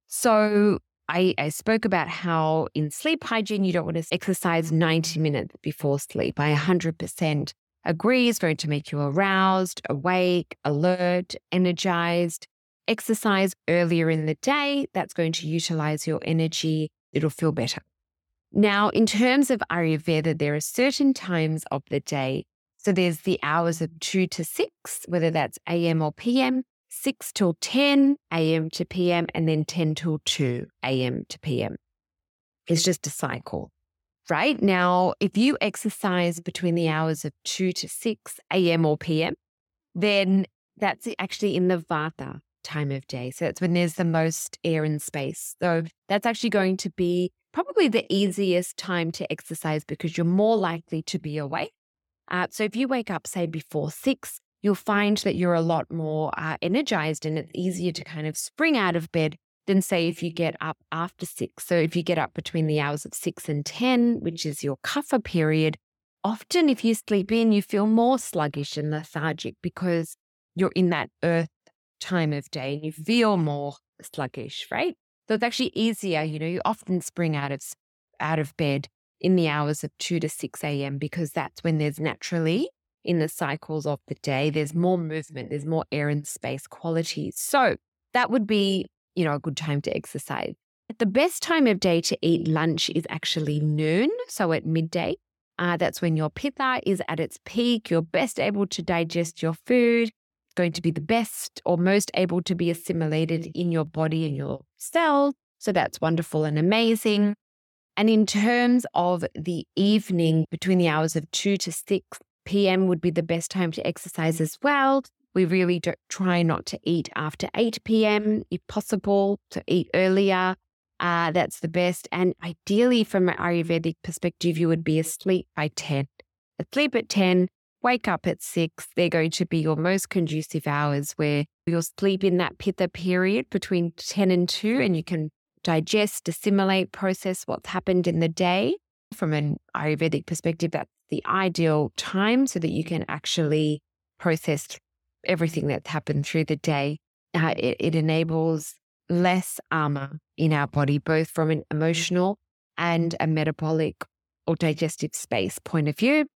so I, I spoke about how in sleep hygiene, you don't want to exercise ninety minutes before sleep. I one hundred percent agree. It's going to make you aroused, awake, alert, energized. Exercise earlier in the day, that's going to utilize your energy. It'll feel better. Now, in terms of Ayurveda, there are certain times of the day. So there's the hours of two to six, whether that's A M or P M, six till ten A M to P M, and then ten till two A M to P M. It's just a cycle, right? Now, if you exercise between the hours of two to six A M or P M, then that's actually in the Vata time of day. So that's when there's the most air and space. So that's actually going to be probably the easiest time to exercise because you're more likely to be awake. Uh, so if you wake up, say, before six, you'll find that you're a lot more uh, energized and it's easier to kind of spring out of bed than, say, if you get up after six. So if you get up between the hours of six and ten, which is your kapha period, often if you sleep in, you feel more sluggish and lethargic because you're in that earth time of day and you feel more sluggish, right? So it's actually easier, you know, you often spring out of out of bed in the hours of two to six A M because that's when there's naturally, in the cycles of the day, there's more movement, there's more air and space qualities. So that would be, you know, a good time to exercise. The best time of day to eat lunch is actually noon, so at midday. Uh, that's when your pitta is at its peak. You're best able to digest your food. Going to be the best or most able to be assimilated in your body and your cells. So that's wonderful and amazing. And in terms of the evening, between the hours of two to six P M would be the best time to exercise as well. We really do try not to eat after eight P M if possible, to eat earlier. Uh, that's the best. And ideally, from an Ayurvedic perspective, you would be asleep by ten. Asleep at ten. Wake up at six, they're going to be your most conducive hours where you'll sleep in that pitta period between ten and two and you can digest, assimilate, process what's happened in the day. From an Ayurvedic perspective, that's the ideal time so that you can actually process everything that's happened through the day. Uh, it, it enables less armor in our body, both from an emotional and a metabolic or digestive space point of view.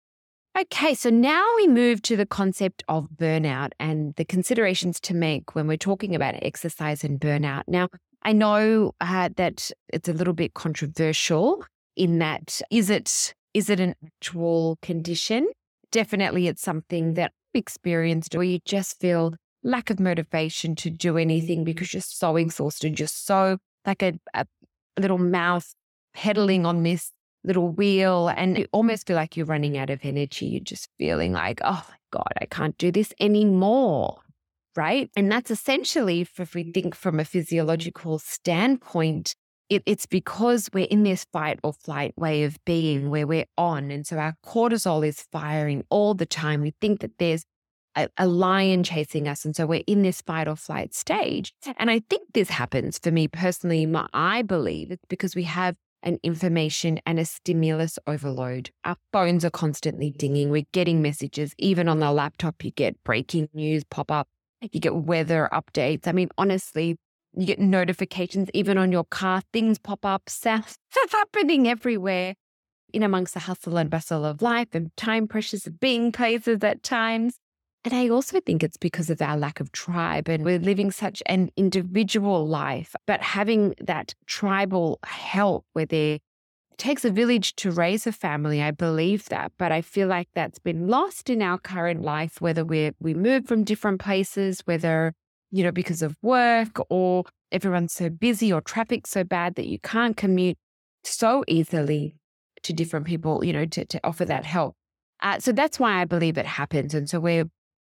Okay, so now we move to the concept of burnout and the considerations to make when we're talking about exercise and burnout. Now, I know uh, that it's a little bit controversial in that is it is it an actual condition? Definitely it's something that I've experienced where you just feel lack of motivation to do anything because you're so exhausted, you're so like a, a little mouse pedaling on this little wheel, and you almost feel like you're running out of energy. You're just feeling like, oh my God, I can't do this anymore, right? And that's essentially, if we think from a physiological standpoint, it, it's because we're in this fight or flight way of being where we're on. And so our cortisol is firing all the time. We think that there's a, a lion chasing us. And so we're in this fight or flight stage. And I think this happens for me personally, my, I believe it's because we have an information and a stimulus overload. Our phones are constantly dinging. We're getting messages. Even on the laptop, you get breaking news pop up. You get weather updates. I mean, honestly, you get notifications. Even on your car, things pop up. Stuff happening everywhere. In amongst the hustle and bustle of life and time pressures of being places at times. And I also think it's because of our lack of tribe, and we're living such an individual life, but having that tribal help where there it takes a village to raise a family. I believe that, but I feel like that's been lost in our current life, whether we we move from different places, whether, you know, because of work or everyone's so busy or traffic's so bad that you can't commute so easily to different people, you know, to, to offer that help. Uh, so that's why I believe it happens. And so we're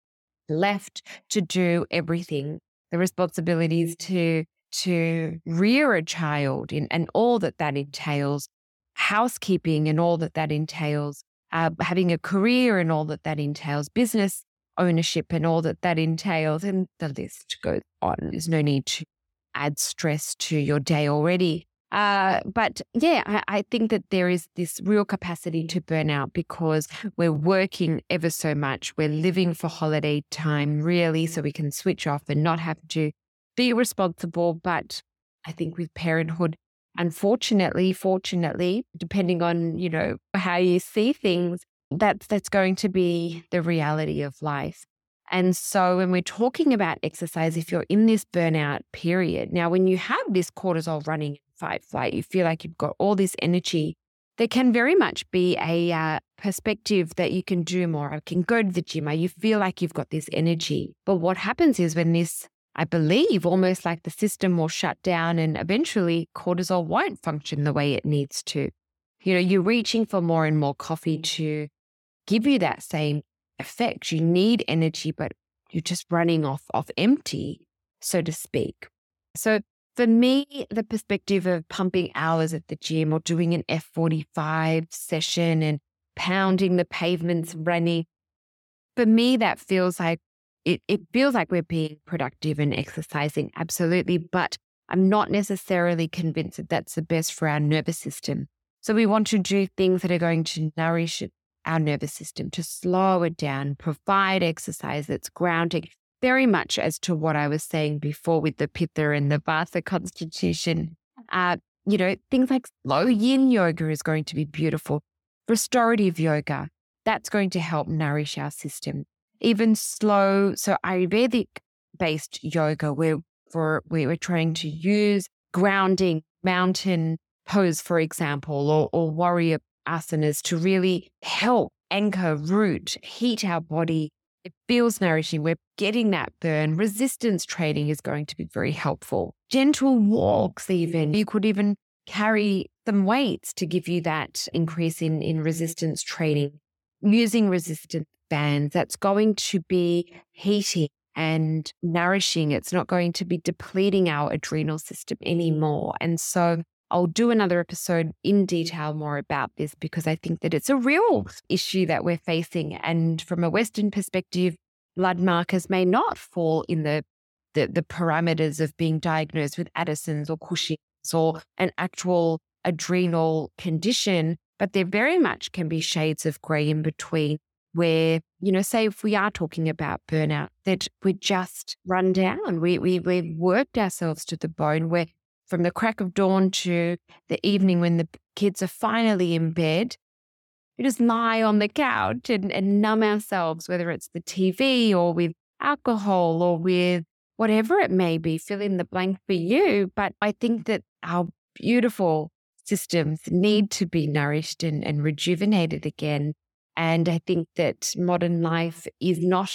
left to do everything, the responsibilities to to rear a child in, and all that that entails, housekeeping and all that that entails, uh, having a career and all that that entails, business ownership and all that that entails, and the list goes on. There's no need to add stress to your day already. Uh, but yeah, I, I think that there is this real capacity to burn out because we're working ever so much. We're living for holiday time, really, so we can switch off and not have to be responsible. But I think with parenthood, unfortunately, fortunately, depending on, you know, how you see things, that's, that's going to be the reality of life. And so when we're talking about exercise, if you're in this burnout period, now when you have this cortisol running, fight, flight, you feel like you've got all this energy, there can very much be a uh, perspective that you can do more. I can go to the gym. You feel like you've got this energy. But what happens is when this, I believe, almost like the system will shut down and eventually cortisol won't function the way it needs to. You know, you're reaching for more and more coffee to give you that same effect. You need energy, but you're just running off, off empty, so to speak. So for me, the perspective of pumping hours at the gym or doing an F forty-five session and pounding the pavements, running, for me, that feels like, it, it feels like we're being productive and exercising, absolutely. But I'm not necessarily convinced that that's the best for our nervous system. So we want to do things that are going to nourish our nervous system, to slow it down, provide exercise that's grounding. Very much as to what I was saying before with the Pitta and the Vata constitution. Uh, you know, things like slow yin yoga is going to be beautiful. Restorative yoga, that's going to help nourish our system. Even slow, so Ayurvedic-based yoga, where for, we're trying to use grounding, mountain pose, for example, or, or warrior asanas to really help anchor, root, heat our body. It feels nourishing. We're getting that burn. Resistance training is going to be very helpful. Gentle walks even. You could even carry some weights to give you that increase in, in resistance training. Using resistance bands, that's going to be heating and nourishing. It's not going to be depleting our adrenal system anymore. And so I'll do another episode in detail more about this because I think that it's a real issue that we're facing. And from a Western perspective, blood markers may not fall in the, the, the parameters of being diagnosed with Addison's or Cushing's or an actual adrenal condition, but there very much can be shades of grey in between where, you know, say if we are talking about burnout, that we're just run down. We, we, we've worked ourselves to the bone where from the crack of dawn to the evening when the kids are finally in bed, we just lie on the couch and, and numb ourselves, whether it's the T V or with alcohol or with whatever it may be, fill in the blank for you. But I think that our beautiful systems need to be nourished and, and rejuvenated again. And I think that modern life is not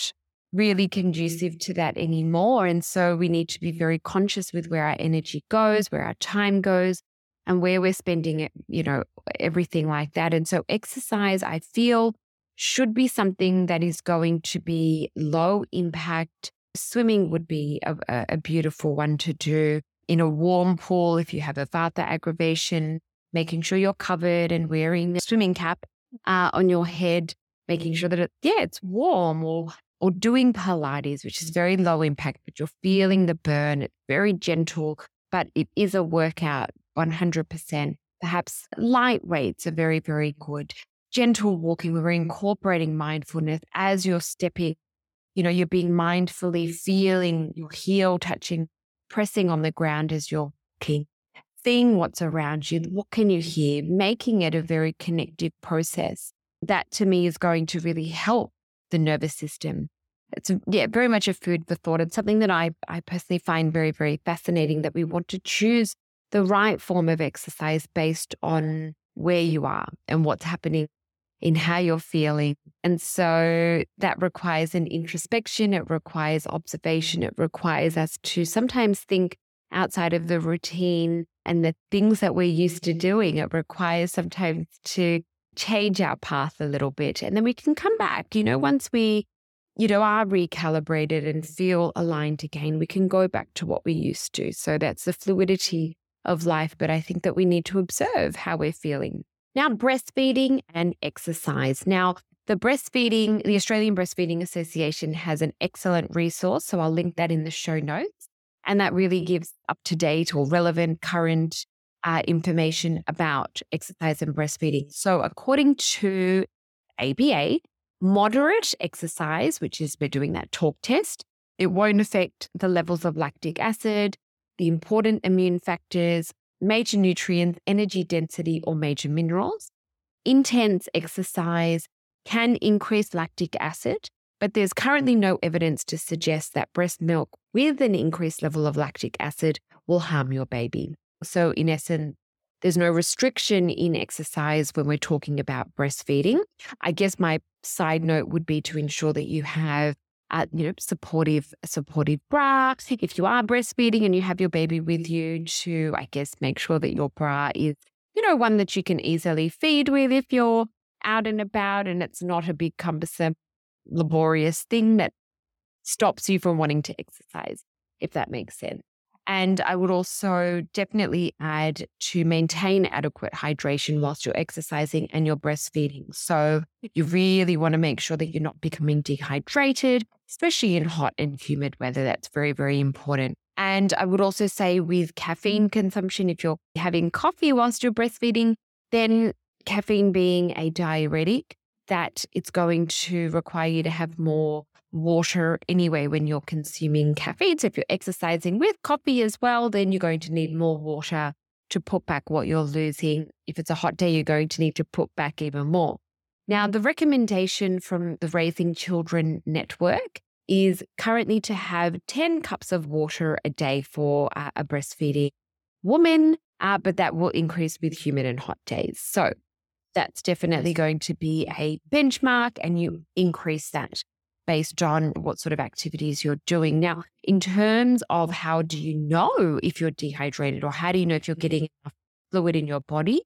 really conducive to that anymore. And so we need to be very conscious with where our energy goes, where our time goes, and where we're spending it, you know, everything like that. And so exercise, I feel, should be something that is going to be low impact. Swimming would be a, a beautiful one to do in a warm pool. If you have a vata aggravation, making sure you're covered and wearing a swimming cap uh, on your head, making sure that it, yeah, it's warm, or or doing Pilates, which is very low impact, but you're feeling the burn. It's very gentle, but it is a workout one hundred percent. Perhaps light weights are very, very good. Gentle walking, we're incorporating mindfulness as you're stepping. You know, you're being mindfully feeling your heel touching, pressing on the ground as you're walking, seeing what's around you. What can you hear? Making it a very connective process. That to me is going to really help the nervous system. It's, yeah, very much a food for thought. It's something that I, I personally find very, very fascinating, that we want to choose the right form of exercise based on where you are and what's happening in how you're feeling. And so that requires an introspection. It requires observation. It requires us to sometimes think outside of the routine and the things that we're used to doing. It requires sometimes to change our path a little bit. And then we can come back, you know, once we, you know, are recalibrated and feel aligned again, we can go back to what we used to. So that's the fluidity of life. But I think that we need to observe how we're feeling. Now, breastfeeding and exercise. Now, the breastfeeding, the Australian Breastfeeding Association has an excellent resource. So I'll link that in the show notes. And that really gives up-to-date or relevant current uh, information about exercise and breastfeeding. So according to A B A, moderate exercise, which is we're doing that talk test, it won't affect the levels of lactic acid, the important immune factors, major nutrients, energy density, or major minerals. Intense exercise can increase lactic acid, but there's currently no evidence to suggest that breast milk with an increased level of lactic acid will harm your baby. So in essence, there's no restriction in exercise when we're talking about breastfeeding. I guess my side note would be to ensure that you have Uh, you know, supportive, supportive bra. If you are breastfeeding and you have your baby with you, to, I guess, make sure that your bra is, you know, one that you can easily feed with if you're out and about, and it's not a big, cumbersome, laborious thing that stops you from wanting to exercise, if that makes sense. And I would also definitely add to maintain adequate hydration whilst you're exercising and you're breastfeeding. So you really want to make sure that you're not becoming dehydrated, especially in hot and humid weather. That's very, very important. And I would also say with caffeine consumption, if you're having coffee whilst you're breastfeeding, then caffeine being a diuretic, that it's going to require you to have more water anyway when you're consuming caffeine. So if you're exercising with coffee as well, then you're going to need more water to put back what you're losing. If it's a hot day, you're going to need to put back even more. Now, the recommendation from the Raising Children Network is currently to have ten cups of water a day for uh, a breastfeeding woman, uh, but that will increase with humid and hot days. So that's definitely going to be a benchmark, and you increase that based on what sort of activities you're doing. Now, in terms of how do you know if you're dehydrated, or how do you know if you're getting enough fluid in your body?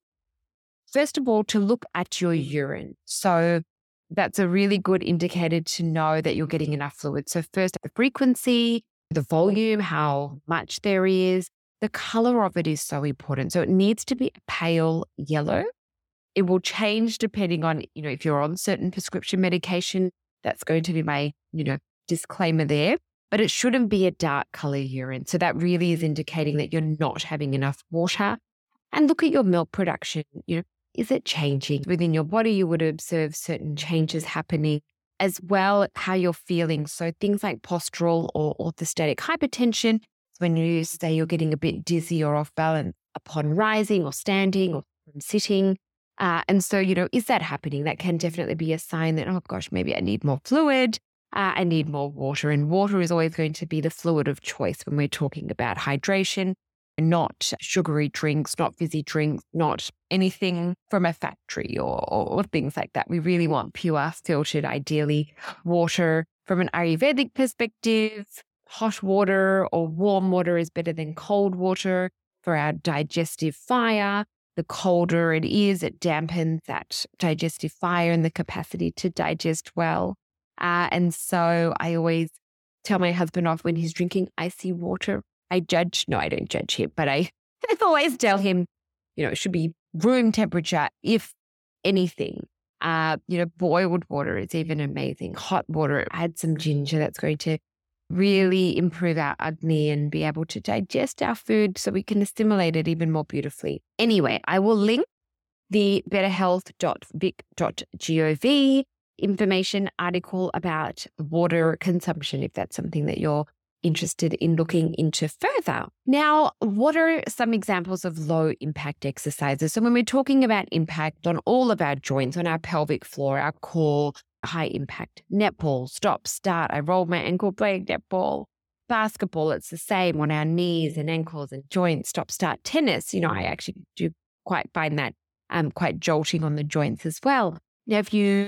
First of all, to look at your urine. So that's a really good indicator to know that you're getting enough fluid. So first, the frequency, the volume, how much there is, the color of it is so important. So it needs to be a pale yellow. It will change depending on, you know, if you're on certain prescription medication. That's going to be my, you know, disclaimer there. But it shouldn't be a dark color urine. So that really is indicating that you're not having enough water. And look at your milk production. You know, is it changing? Within your body, you would observe certain changes happening, as well how you're feeling. So things like postural or orthostatic hypertension, when you say you're getting a bit dizzy or off balance upon rising or standing or from sitting. Uh, and so, you know, is that happening? That can definitely be a sign that, oh gosh, maybe I need more fluid. Uh, I need more water. And water is always going to be the fluid of choice when we're talking about hydration, not sugary drinks, not fizzy drinks, not anything from a factory or, or, or things like that. We really want pure, filtered, ideally, water from an Ayurvedic perspective, hot water or warm water is better than cold water for our digestive fire. The colder it is, it dampens that digestive fire and the capacity to digest well. Uh, and so I always tell my husband off when he's drinking icy water. I judge, no, I don't judge him, but I always tell him, you know, it should be room temperature, if anything. Uh, you know, boiled water is even amazing. Hot water, add some ginger. That's going to really improve our Agni and be able to digest our food so we can assimilate it even more beautifully. Anyway, I will link the better health dot vic dot gov information article about water consumption if that's something that you're interested in looking into further. Now, what are some examples of low impact exercises? So when we're talking about impact on all of our joints, on our pelvic floor, our core, high impact netball, stop, start. I rolled my ankle playing netball. Basketball, it's the same on our knees and ankles and joints, stop, start. Tennis, you know, I actually do quite find that um, quite jolting on the joints as well. Now, if you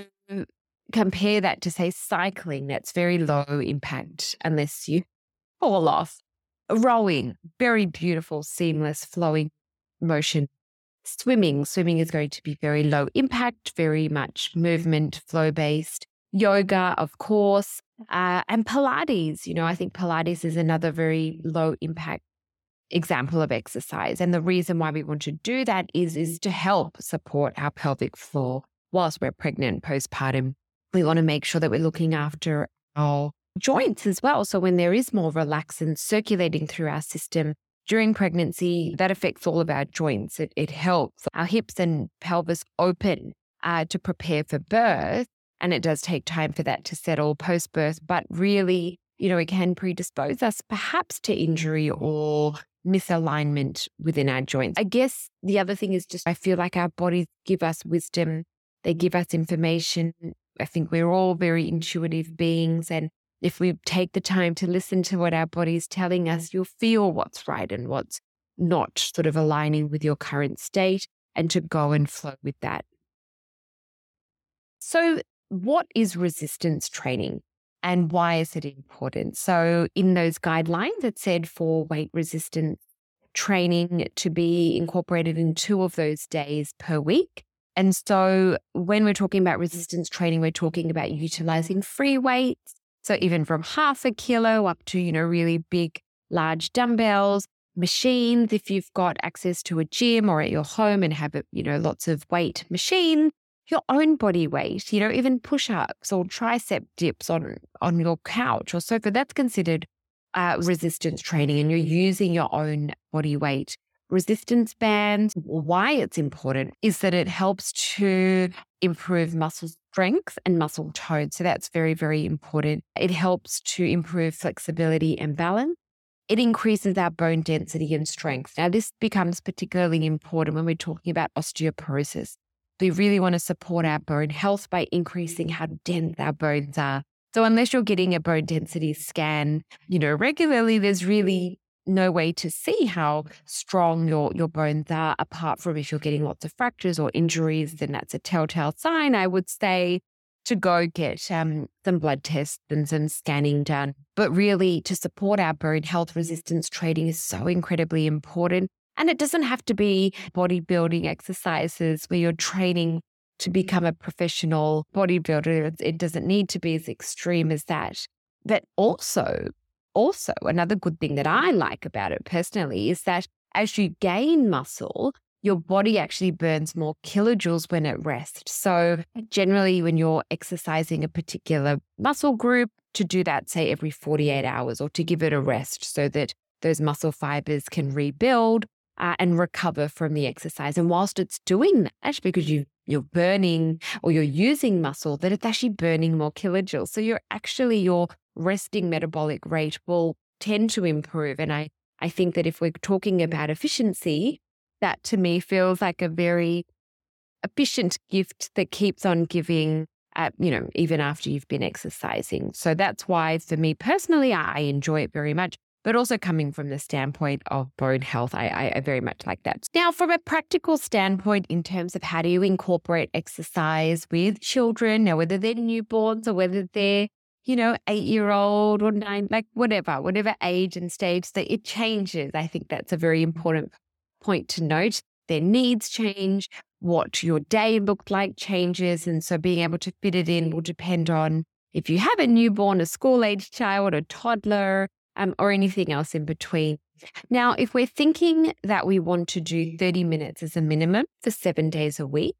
compare that to, say, cycling, that's very low impact unless you fall off. Rowing, very beautiful, seamless, flowing motion. Swimming, swimming is going to be very low impact, very much movement, flow-based. Yoga, of course, uh, and Pilates. You know, I think Pilates is another very low impact example of exercise. And the reason why we want to do that is, is to help support our pelvic floor whilst we're pregnant, postpartum. We want to make sure that we're looking after our joints as well. So when there is more relaxant circulating through our system during pregnancy, that affects all of our joints. It, it helps our hips and pelvis open uh, to prepare for birth. And it does take time for that to settle post-birth. But really, you know, it can predispose us perhaps to injury or misalignment within our joints. I guess the other thing is just I feel like our bodies give us wisdom. They give us information. I think we're all very intuitive beings. And if we take the time to listen to what our body is telling us, you'll feel what's right and what's not sort of aligning with your current state and to go and flow with that. So what is resistance training and why is it important? So in those guidelines, it said for weight resistance training to be incorporated in two of those days per week. And so when we're talking about resistance training, we're talking about utilizing free weights. So even from half a kilo up to, you know, really big, large dumbbells, machines, if you've got access to a gym or at your home and have, you know, lots of weight machines, your own body weight, you know, even push-ups or tricep dips on, on your couch or sofa, that's considered uh, resistance training and you're using your own body weight. Resistance bands, why it's important is that it helps to improve muscle strength and muscle tone. So that's very, very important. It helps to improve flexibility and balance. It increases our bone density and strength. Now, this becomes particularly important when we're talking about osteoporosis. We really want to support our bone health by increasing how dense our bones are. So unless you're getting a bone density scan, you know, regularly, there's really no way to see how strong your, your bones are, apart from if you're getting lots of fractures or injuries, then that's a telltale sign, I would say, to go get um, some blood tests and some scanning done. But really, to support our bone health, resistance training is so incredibly important. And it doesn't have to be bodybuilding exercises where you're training to become a professional bodybuilder. It doesn't need to be as extreme as that. But also, Also, another good thing that I like about it personally is that as you gain muscle, your body actually burns more kilojoules when it rests. So generally when you're exercising a particular muscle group, to do that, say, every forty-eight hours or to give it a rest so that those muscle fibers can rebuild uh, and recover from the exercise. And whilst it's doing that, because you, you're burning or you're using muscle, that it's actually burning more kilojoules. So you're actually, your resting metabolic rate will tend to improve. And I, I think that if we're talking about efficiency, that to me feels like a very efficient gift that keeps on giving, uh, you know, even after you've been exercising. So that's why for me personally, I enjoy it very much. But also coming from the standpoint of bone health, I, I, I very much like that. Now, from a practical standpoint, in terms of how do you incorporate exercise with children, now whether they're newborns or whether they're you know, eight-year-old or nine, like whatever, whatever age and stage, that it changes. I think that's a very important point to note. Their needs change, what your day looked like changes. And so being able to fit it in will depend on if you have a newborn, a school-age child, a toddler, um, or anything else in between. Now, if we're thinking that we want to do thirty minutes as a minimum for seven days a week,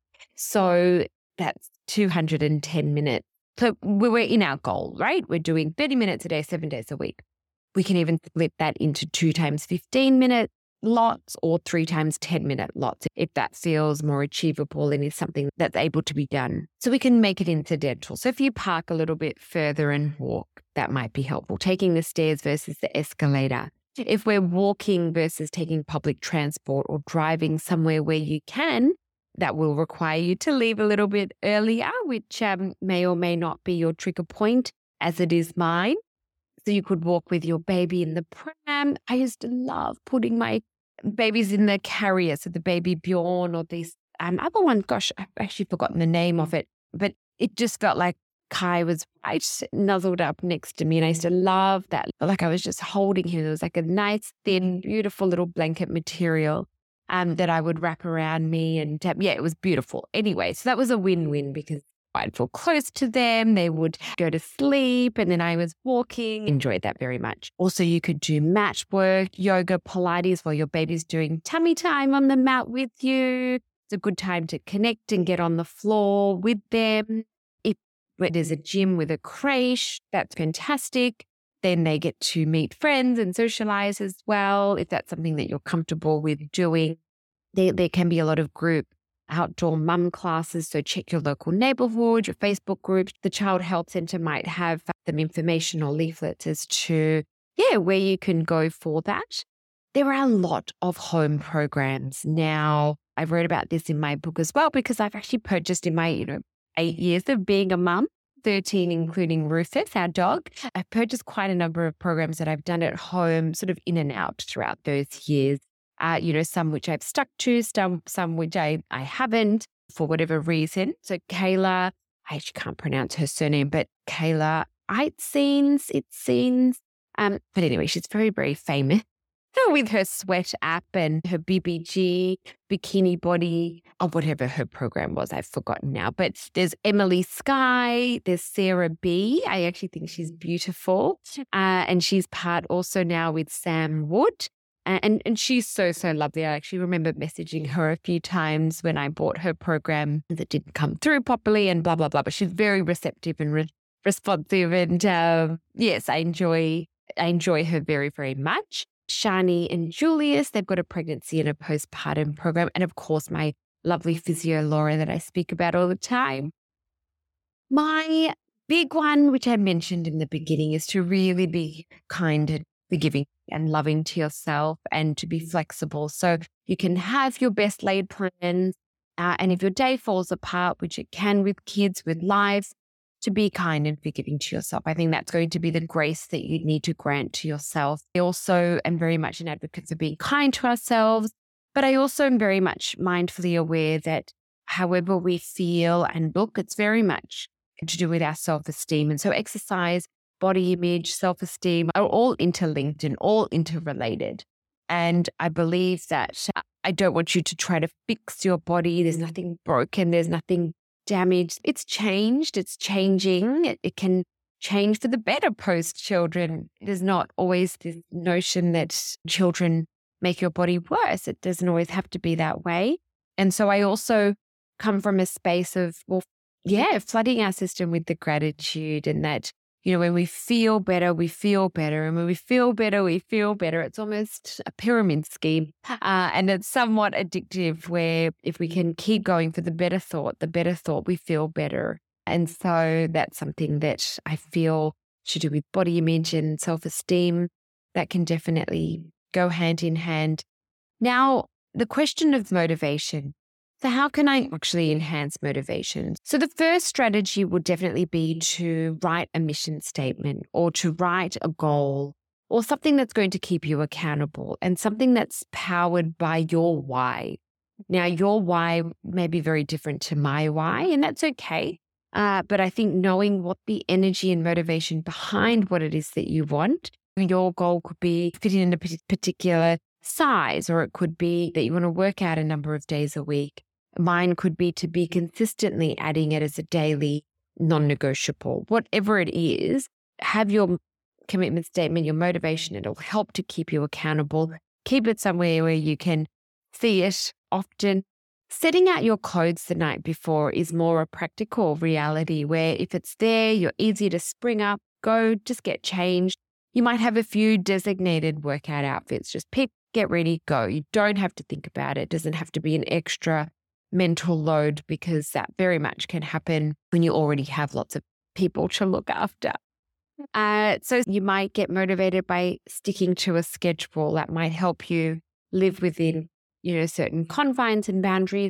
so that's two hundred ten minutes. So we're in our goal, right? We're doing thirty minutes a day, seven days a week. We can even split that into two times fifteen minute lots or three times ten minute lots if that feels more achievable and is something that's able to be done. So we can make it incidental. So if you park a little bit further and walk, that might be helpful. Taking the stairs versus the escalator. If we're walking versus taking public transport or driving somewhere where you can, that will require you to leave a little bit earlier, which um, may or may not be your trigger point, as it is mine. So you could walk with your baby in the pram. I used to love putting my babies in the carrier, so the baby Bjorn or this um, other one. Gosh, I've actually forgotten the name of it, but it just felt like Kai was right nuzzled up next to me, and I used to love that. Like I was just holding him. It was like a nice, thin, beautiful little blanket material um, that I would wrap around me. And um, yeah, it was beautiful. Anyway, so that was a win-win because I'd feel close to them. They would go to sleep and then I was walking. Enjoyed that very much. Also, you could do mat work, yoga, Pilates while your baby's doing tummy time on the mat with you. It's a good time to connect and get on the floor with them. If there's a gym with a creche, that's fantastic. Then they get to meet friends and socialize as well, if that's something that you're comfortable with doing. There, there can be a lot of group outdoor mum classes, so check your local neighborhood, your Facebook group. The Child Health Centre might have some information or leaflets as to, yeah, where you can go for that. There are a lot of home programs. Now, I've read about this in my book as well because I've actually purchased in my, you know, eight years of being a mum, thirteen including Rufus, our dog. I've purchased quite a number of programs that I've done at home, sort of in and out throughout those years. Uh, you know, some which I've stuck to, some some which I, I haven't for whatever reason. So Kayla, I actually can't pronounce her surname, but Kayla Itseens, Itseens. Um, but anyway, she's very, very famous. So with her sweat app and her B B G, bikini body, or whatever her program was, I've forgotten now. But there's Emily Sky, there's Sarah B. I actually think she's beautiful. Uh, and she's part also now with Sam Wood. And and she's so, so lovely. I actually remember messaging her a few times when I bought her program that didn't come through properly and blah, blah, blah. But she's very receptive and re- responsive. And um, yes, I enjoy I enjoy her very, very much. Shani and Julius, they've got a pregnancy and a postpartum program. And of course, my lovely physio Laura that I speak about all the time. My big one, which I mentioned in the beginning, is to really be kind and forgiving and loving to yourself and to be flexible. So you can have your best laid plans. Uh, and if your day falls apart, which it can with kids, with life, to be kind and forgiving to yourself. I think that's going to be the grace that you need to grant to yourself. I also am very much an advocate for being kind to ourselves, but I also am very much mindfully aware that however we feel and look, it's very much to do with our self-esteem. And so exercise, body image, self-esteem are all interlinked and all interrelated. And I believe that I don't want you to try to fix your body. There's nothing broken. There's nothing damaged. It's changed. It's changing. It, it can change for the better post-children. There's not always this notion that children make your body worse. It doesn't always have to be that way. And so I also come from a space of, well, yeah, flooding our system with the gratitude and that, you know, when we feel better, we feel better. And when we feel better, we feel better. It's almost a pyramid scheme. Uh, and it's somewhat addictive where if we can keep going for the better thought, the better thought, we feel better. And so that's something that I feel should do with body image and self-esteem. That can definitely go hand in hand. Now, the question of motivation. So how can I actually enhance motivation? So the first strategy would definitely be to write a mission statement or to write a goal or something that's going to keep you accountable and something that's powered by your why. Now, your why may be very different to my why, and that's okay. Uh, but I think knowing what the energy and motivation behind what it is that you want, your goal could be fitting in a particular size, or it could be that you want to work out a number of days a week. Mine could be to be consistently adding it as a daily non-negotiable. Whatever it is, have your commitment statement, your motivation. It'll help to keep you accountable. Keep it somewhere where you can see it often. Setting out your clothes the night before is more a practical reality where if it's there, you're easy to spring up, go, just get changed. You might have a few designated workout outfits. Just pick, get ready, go. You don't have to think about it. It doesn't have to be an extra mental load because that very much can happen when you already have lots of people to look after. Uh, so you might get motivated by sticking to a schedule that might help you live within, you know, certain confines and boundaries,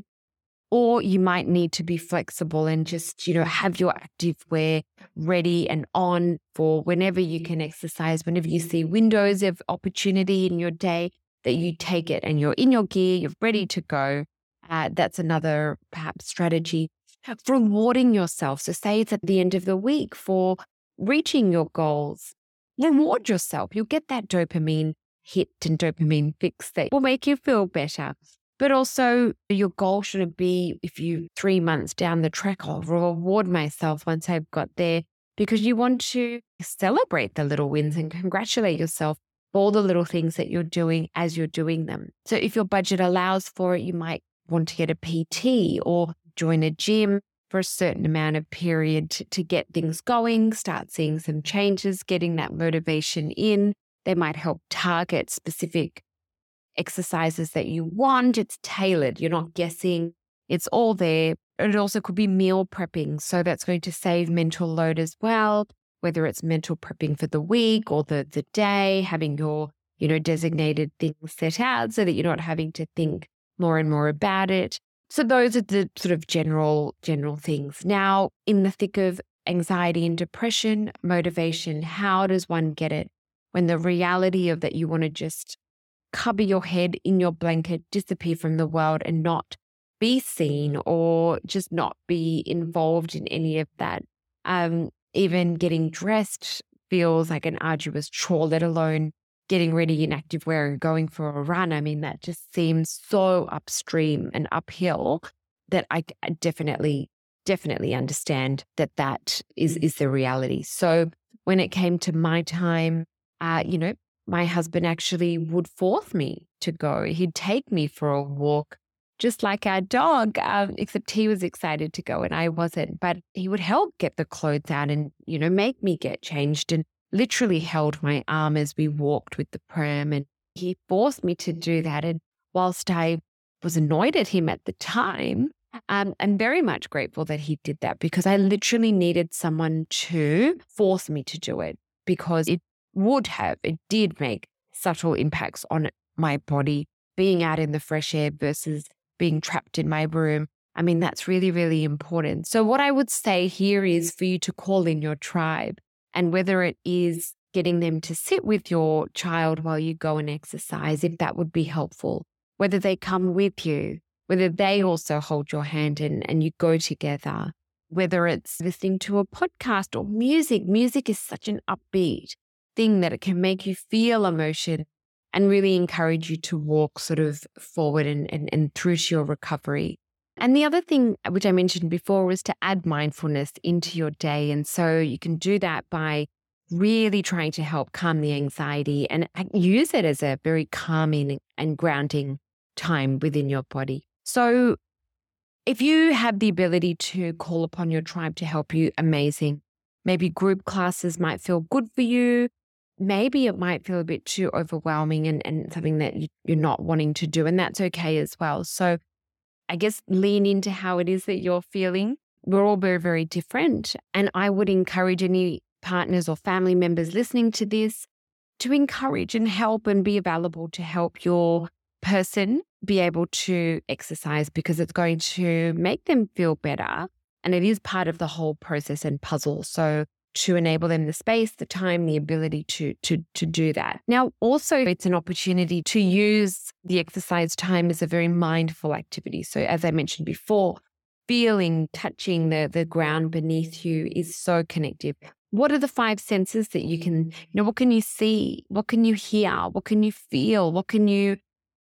or you might need to be flexible and just, you know, have your active wear ready and on for whenever you can exercise, whenever you see windows of opportunity in your day, that you take it and you're in your gear, you're ready to go. Uh, that's another perhaps strategy. Rewarding yourself. So say it's at the end of the week for reaching your goals. Reward yourself. You'll get that dopamine hit and dopamine fix that will make you feel better. But also your goal shouldn't be if you three months down the track, I'll reward myself once I've got there, because you want to celebrate the little wins and congratulate yourself for all the little things that you're doing as you're doing them. So if your budget allows for it, you might want to get a P T or join a gym for a certain amount of period to, to get things going, start seeing some changes, getting that motivation in. They might help target specific exercises that you want. It's tailored. You're not guessing. It's all there. It also could be meal prepping. So that's going to save mental load as well, whether it's mental prepping for the week or the, the day, having your, you know, designated things set out so that you're not having to think more and more about it. So those are the sort of general, general things. Now, in the thick of anxiety and depression, motivation, how does one get it when the reality of that you want to just cover your head in your blanket, disappear from the world and not be seen or just not be involved in any of that? Um, even getting dressed feels like an arduous chore, let alone getting ready in activewear and going for a run. I mean, that just seems so upstream and uphill that I definitely, definitely understand that that is, is the reality. So when it came to my time, uh, you know, my husband actually would force me to go. He'd take me for a walk, just like our dog, um, except he was excited to go and I wasn't. But he would help get the clothes out and, you know, make me get changed and literally held my arm as we walked with the pram. And he forced me to do that. And whilst I was annoyed at him at the time, um, I'm very much grateful that he did that, because I literally needed someone to force me to do it, because it would have, it did make subtle impacts on my body, being out in the fresh air versus being trapped in my room. I mean, that's really, really important. So what I would say here is for you to call in your tribe, and whether it is getting them to sit with your child while you go and exercise, if that would be helpful, whether they come with you, whether they also hold your hand and, and you go together, whether it's listening to a podcast or music. Music is such an upbeat thing that it can make you feel emotion and really encourage you to walk sort of forward and, and, and through to your recovery. And the other thing, which I mentioned before, was to add mindfulness into your day. And so you can do that by really trying to help calm the anxiety and use it as a very calming and grounding time within your body. So if you have the ability to call upon your tribe to help you, amazing. Maybe group classes might feel good for you. Maybe it might feel a bit too overwhelming and, and something that you, you're not wanting to do, and that's okay as well. So I guess lean into how it is that you're feeling. We're all very, very different. And I would encourage any partners or family members listening to this to encourage and help and be available to help your person be able to exercise, because it's going to make them feel better. And it is part of the whole process and puzzle. So to enable them the space, the time, the ability to, to, to do that. Now, also, it's an opportunity to use the exercise time as a very mindful activity. So as I mentioned before, feeling, touching the, the ground beneath you is so connective. What are the five senses that you can, you know, what can you see? What can you hear? What can you feel? What can you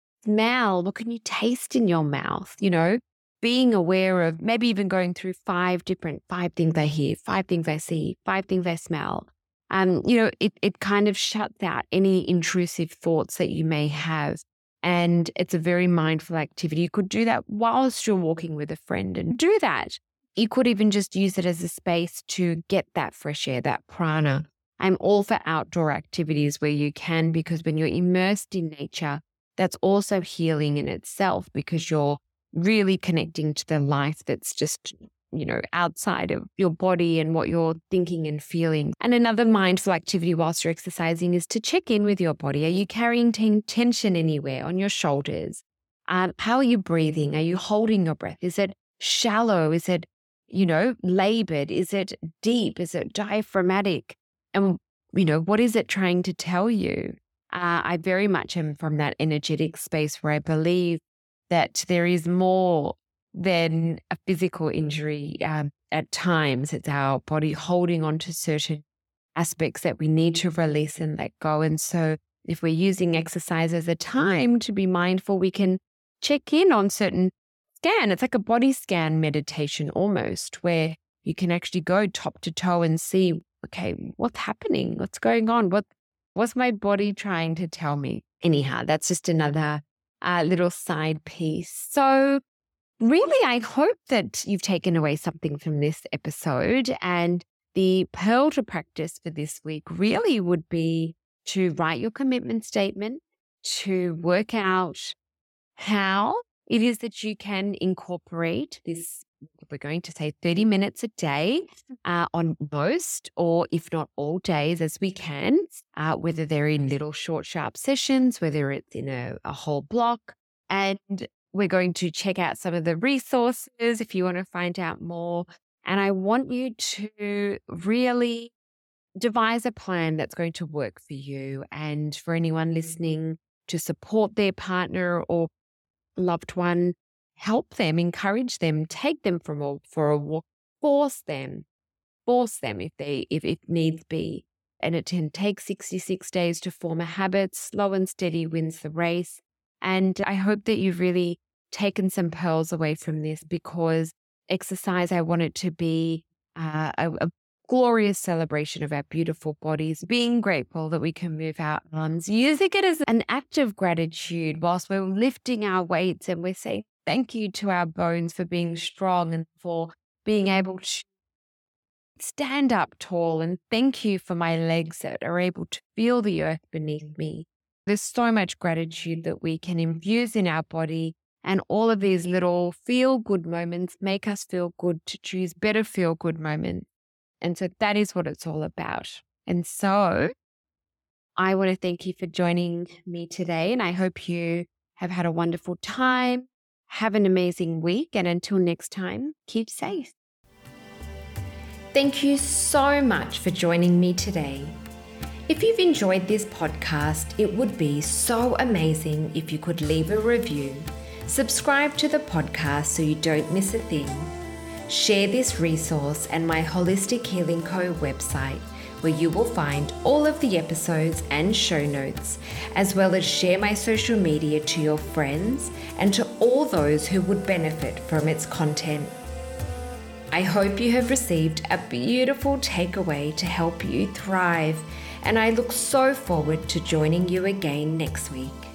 smell? What can you taste in your mouth? You know, being aware of maybe even going through five different, five things I hear, five things I see, five things I smell. Um, you know, it, it kind of shuts out any intrusive thoughts that you may have. And it's a very mindful activity. You could do that whilst you're walking with a friend and do that. You could even just use it as a space to get that fresh air, that prana. I'm all for outdoor activities where you can, because when you're immersed in nature, that's also healing in itself, because you're really connecting to the life that's just, you know, outside of your body and what you're thinking and feeling. And another mindful activity whilst you're exercising is to check in with your body. Are you carrying ten- tension anywhere on your shoulders? Um, how are you breathing? Are you holding your breath? Is it shallow? Is it, you know, labored? Is it deep? Is it diaphragmatic? And, you know, what is it trying to tell you? Uh, I very much am from that energetic space where I believe that there is more than a physical injury. Um, at times, it's our body holding on to certain aspects that we need to release and let go. And so if we're using exercise as a time to be mindful, we can check in on certain scan. It's like a body scan meditation almost, where you can actually go top to toe and see, okay, what's happening? What's going on? What, what's my body trying to tell me? Anyhow, that's just another uh, little side piece. So really, I hope that you've taken away something from this episode. And the pearl to practice for this week really would be to write your commitment statement, to work out how it is that you can incorporate this. We're going to say thirty minutes a day uh, on most, or if not all days as we can, uh, whether they're in little short, sharp sessions, whether it's in a, a whole block. And we're going to check out some of the resources if you want to find out more. And I want you to really devise a plan that's going to work for you, and for anyone listening, to support their partner or loved one, help them, encourage them, take them from a, for a walk, force them, force them if they if it needs be. And it can take sixty-six days to form a habit. Slow and steady wins the race. And I hope that you've really taken some pearls away from this, because exercise, I want it to be uh, a, a glorious celebration of our beautiful bodies, being grateful that we can move our arms, using it as an act of gratitude whilst we're lifting our weights, and we're saying thank you to our bones for being strong and for being able to stand up tall, and thank you for my legs that are able to feel the earth beneath me. There's so much gratitude that we can infuse in our body, and all of these little feel-good moments make us feel good to choose better feel-good moments. And so that is what it's all about. And so I want to thank you for joining me today, and I hope you have had a wonderful time. Have an amazing week, and until next time, keep safe. Thank you so much for joining me today. If you've enjoyed this podcast, it would be so amazing if you could leave a review, subscribe to the podcast so you don't miss a thing, share this resource and my Holistic Healing Co. website, where you will find all of the episodes and show notes, as well as share my social media to your friends and to all those who would benefit from its content. I hope you have received a beautiful takeaway to help you thrive, and I look so forward to joining you again next week.